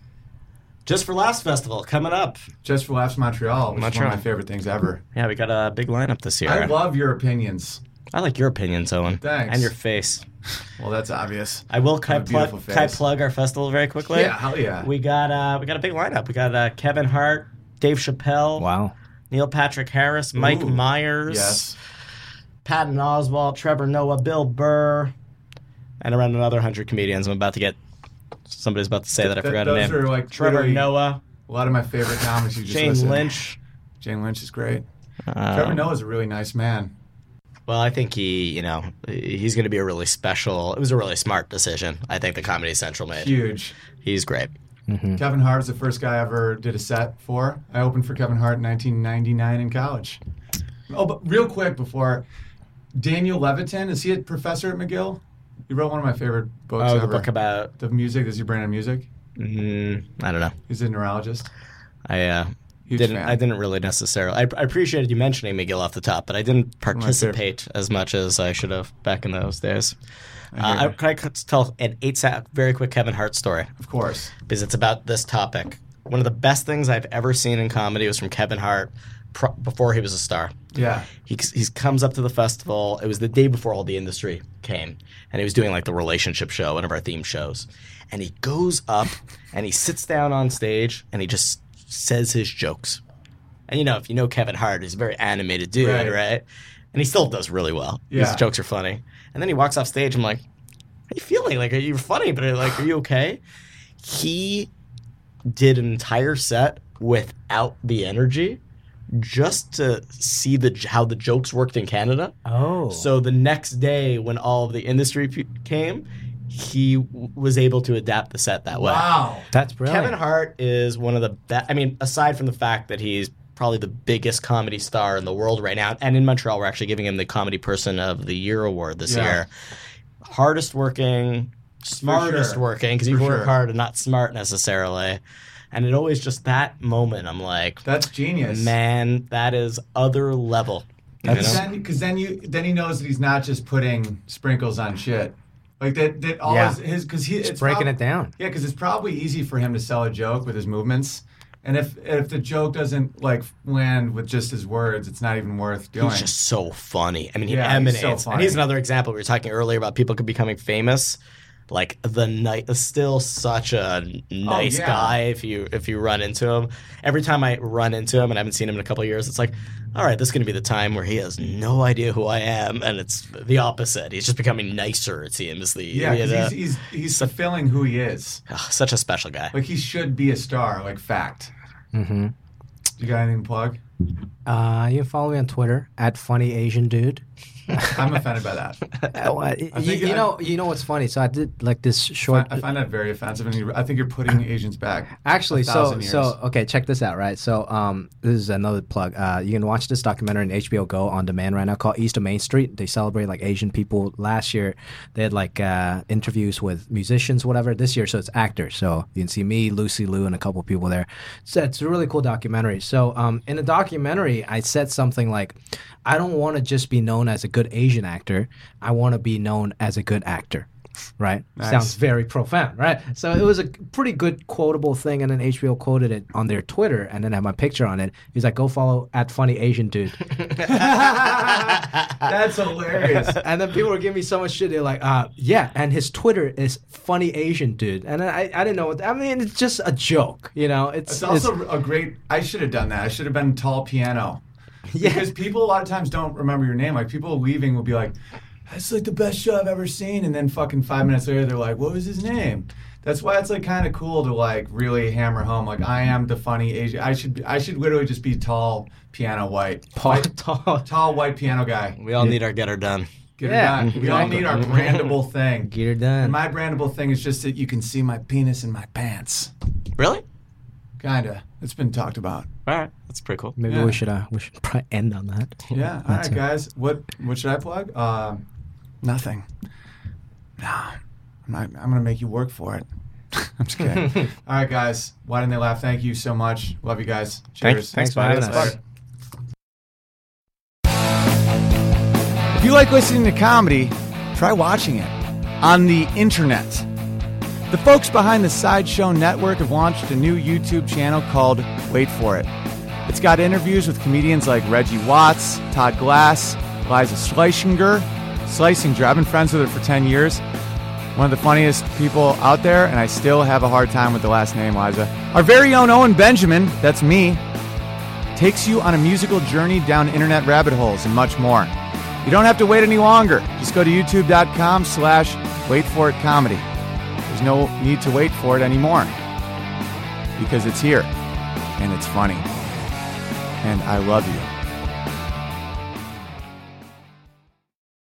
Just for Laughs Festival coming up. Just for Laughs Montreal, which is one Montreal. of my favorite things ever. Yeah, we got a big lineup this year. I love your opinions. I like your opinions, Owen. Thanks. And your face. Well, that's obvious. I will. Can I Have a beautiful plug? Can I face. plug our festival very quickly? Yeah, hell yeah. We got uh, we got a big lineup. We got uh, Kevin Hart, Dave Chappelle, Wow. Neil Patrick Harris, Mike Ooh, Myers, Yes. Patton Oswalt, Trevor Noah, Bill Burr, and around another hundred comedians. I'm about to get. Somebody's about to say that I Th- forgot a those name. are like Trevor literally Noah, A lot of my favorite comics you just Jane listed. Lynch. Jane Lynch is great. Um, Trevor Noah's a really nice man. Well, I think he, you know, he's going to be a really special. It was a really smart decision. I think the Comedy Central made. Huge. He's great. Kevin Hart was the first guy I ever did a set for. I opened for Kevin Hart in nineteen ninety-nine in college. Oh, but real quick before, Daniel Levitin, is he a professor at McGill? He wrote one of my favorite books Oh, ever. the book about. The music. Is he brand of music? Mm, I don't know. He's a neurologist. I uh, Huge didn't. fan. I didn't really necessarily. I, I appreciated you mentioning McGill off the top, but I didn't participate as much as I should have back in those days. I Uh, hear I, you. can I c- tell an eight sec, very quick Kevin Hart story Of course. because it's about this topic. One of the best things I've ever seen in comedy was from Kevin Hart pro- before he was a star. Yeah. He he comes up to the festival. It was the day before all the industry came, and he was doing like the relationship show, one of our theme shows. And he goes up and he sits down on stage and he just says his jokes. And you know, if you know Kevin Hart, he's a very animated dude, Right. right? And he still does really well. Yeah. His jokes are funny. And then he walks off stage. I'm like, how you feeling? Like, are you funny? But like, are you okay? He did an entire set without the energy, just to see the how the jokes worked in Canada. Oh. So the next day, when all of the industry pe- came, he w- was able to adapt the set that way. Wow. That's brilliant. Kevin Hart is one of the best. I mean, aside from the fact that he's probably the biggest comedy star in the world right now, and in Montreal, we're actually giving him the Comedy Person of the Year award this Yeah. year. Hardest working, smartest sure. working, because you For work sure. hard and not smart necessarily. And it always just that moment, I'm like, That's genius. man, that is other level. You Because know? then, because then you then he knows that he's not just putting sprinkles on shit. Like that that all Yeah. his, his cuz he Just it's breaking prob- it down. Yeah, cuz it's probably easy for him to sell a joke with his movements. And if if the joke doesn't like land with just his words, it's not even worth doing. He's just so funny. I mean, he Yeah, he's emanates. so And funny. he's another example. We were talking earlier about people becoming famous. Like the night, still such a nice yeah. guy. If you if you run into him, every time I run into him, and I haven't seen him in a couple of years, it's like, all right, this is going to be the time where he has no idea who I am, and it's the opposite. He's just becoming nicer. It seems the yeah, you 'cause know, he's, he's he's fulfilling who he is. ugh, such a special guy. Like he should be a star, like fact. Mm-hmm. You got anything to plug? Uh, you can follow me on Twitter at Funny Asian Dude. I'm offended by that. Uh, what- you, think you I- know, you know what's funny? So I did like this I, short. I find that very offensive, and you, I think you're putting Asians back. Actually, a so thousand so years. okay, check this out, right? So um, this is another plug. Uh, you can watch this documentary on H B O Go on demand right now called East of Main Street. They celebrate like Asian people. Last year, they had like uh, interviews with musicians, whatever. This year, so it's actors. So you can see me, Lucy Liu, and a couple people there. So it's a really cool documentary. So um, in the documentary, I said something like, I don't want to just be known as a good Asian actor. I want to be known as a good actor. Right? Nice. Sounds very profound, right? So it was a pretty good quotable thing, and then H B O quoted it on their Twitter, and then had my picture on it. He's like, "Go follow at Funny Asian Dude," That's hilarious. and then people were giving me so much shit. They're like, "Uh, yeah," and his Twitter is Funny Asian Dude, and I, I didn't know what. I mean, it's just a joke, you know. It's, It's also a great. I should have done that. I should have been Tall Piano. Yeah. Because people a lot of times don't remember your name. Like people leaving will be like, "That's like the best show I've ever seen," and then fucking five minutes later they're like, "What was his name?" That's why it's like kind of cool to like really hammer home. Like I am the funny Asian. I should. Be, I should literally just be Tall Piano White. White tall. tall white piano guy. We all need our get her done. Get Yeah, it done. We all exactly. need our brandable thing. Get her done. And my brandable thing is just that you can see my penis in my pants. Really? Kinda. It's been talked about. All right, that's pretty cool. Maybe Yeah. we should uh, we should probably end on that. Yeah. All That's right, it. guys. What what should I plug? Uh, nothing. No. I'm not, I'm gonna make you work for it. I'm just kidding. All right, guys. Why didn't they laugh? Thank you so much. Love you guys. Cheers. Thanks for having us. Later. If you like listening to comedy, try watching it on the internet. The folks behind the Sideshow Network have launched a new YouTube channel called Wait For It. It's got interviews with comedians like Reggie Watts, Todd Glass, Liza Schleichinger, Slicing I've been friends with her for ten years. One of the funniest people out there, and I still have a hard time with the last name, Liza. Our very own Owen Benjamin, that's me, takes you on a musical journey down internet rabbit holes and much more. You don't have to wait any longer. Just go to youtube.com slash wait for it comedy. There's no need to wait for it anymore because it's here and it's funny. And I love you.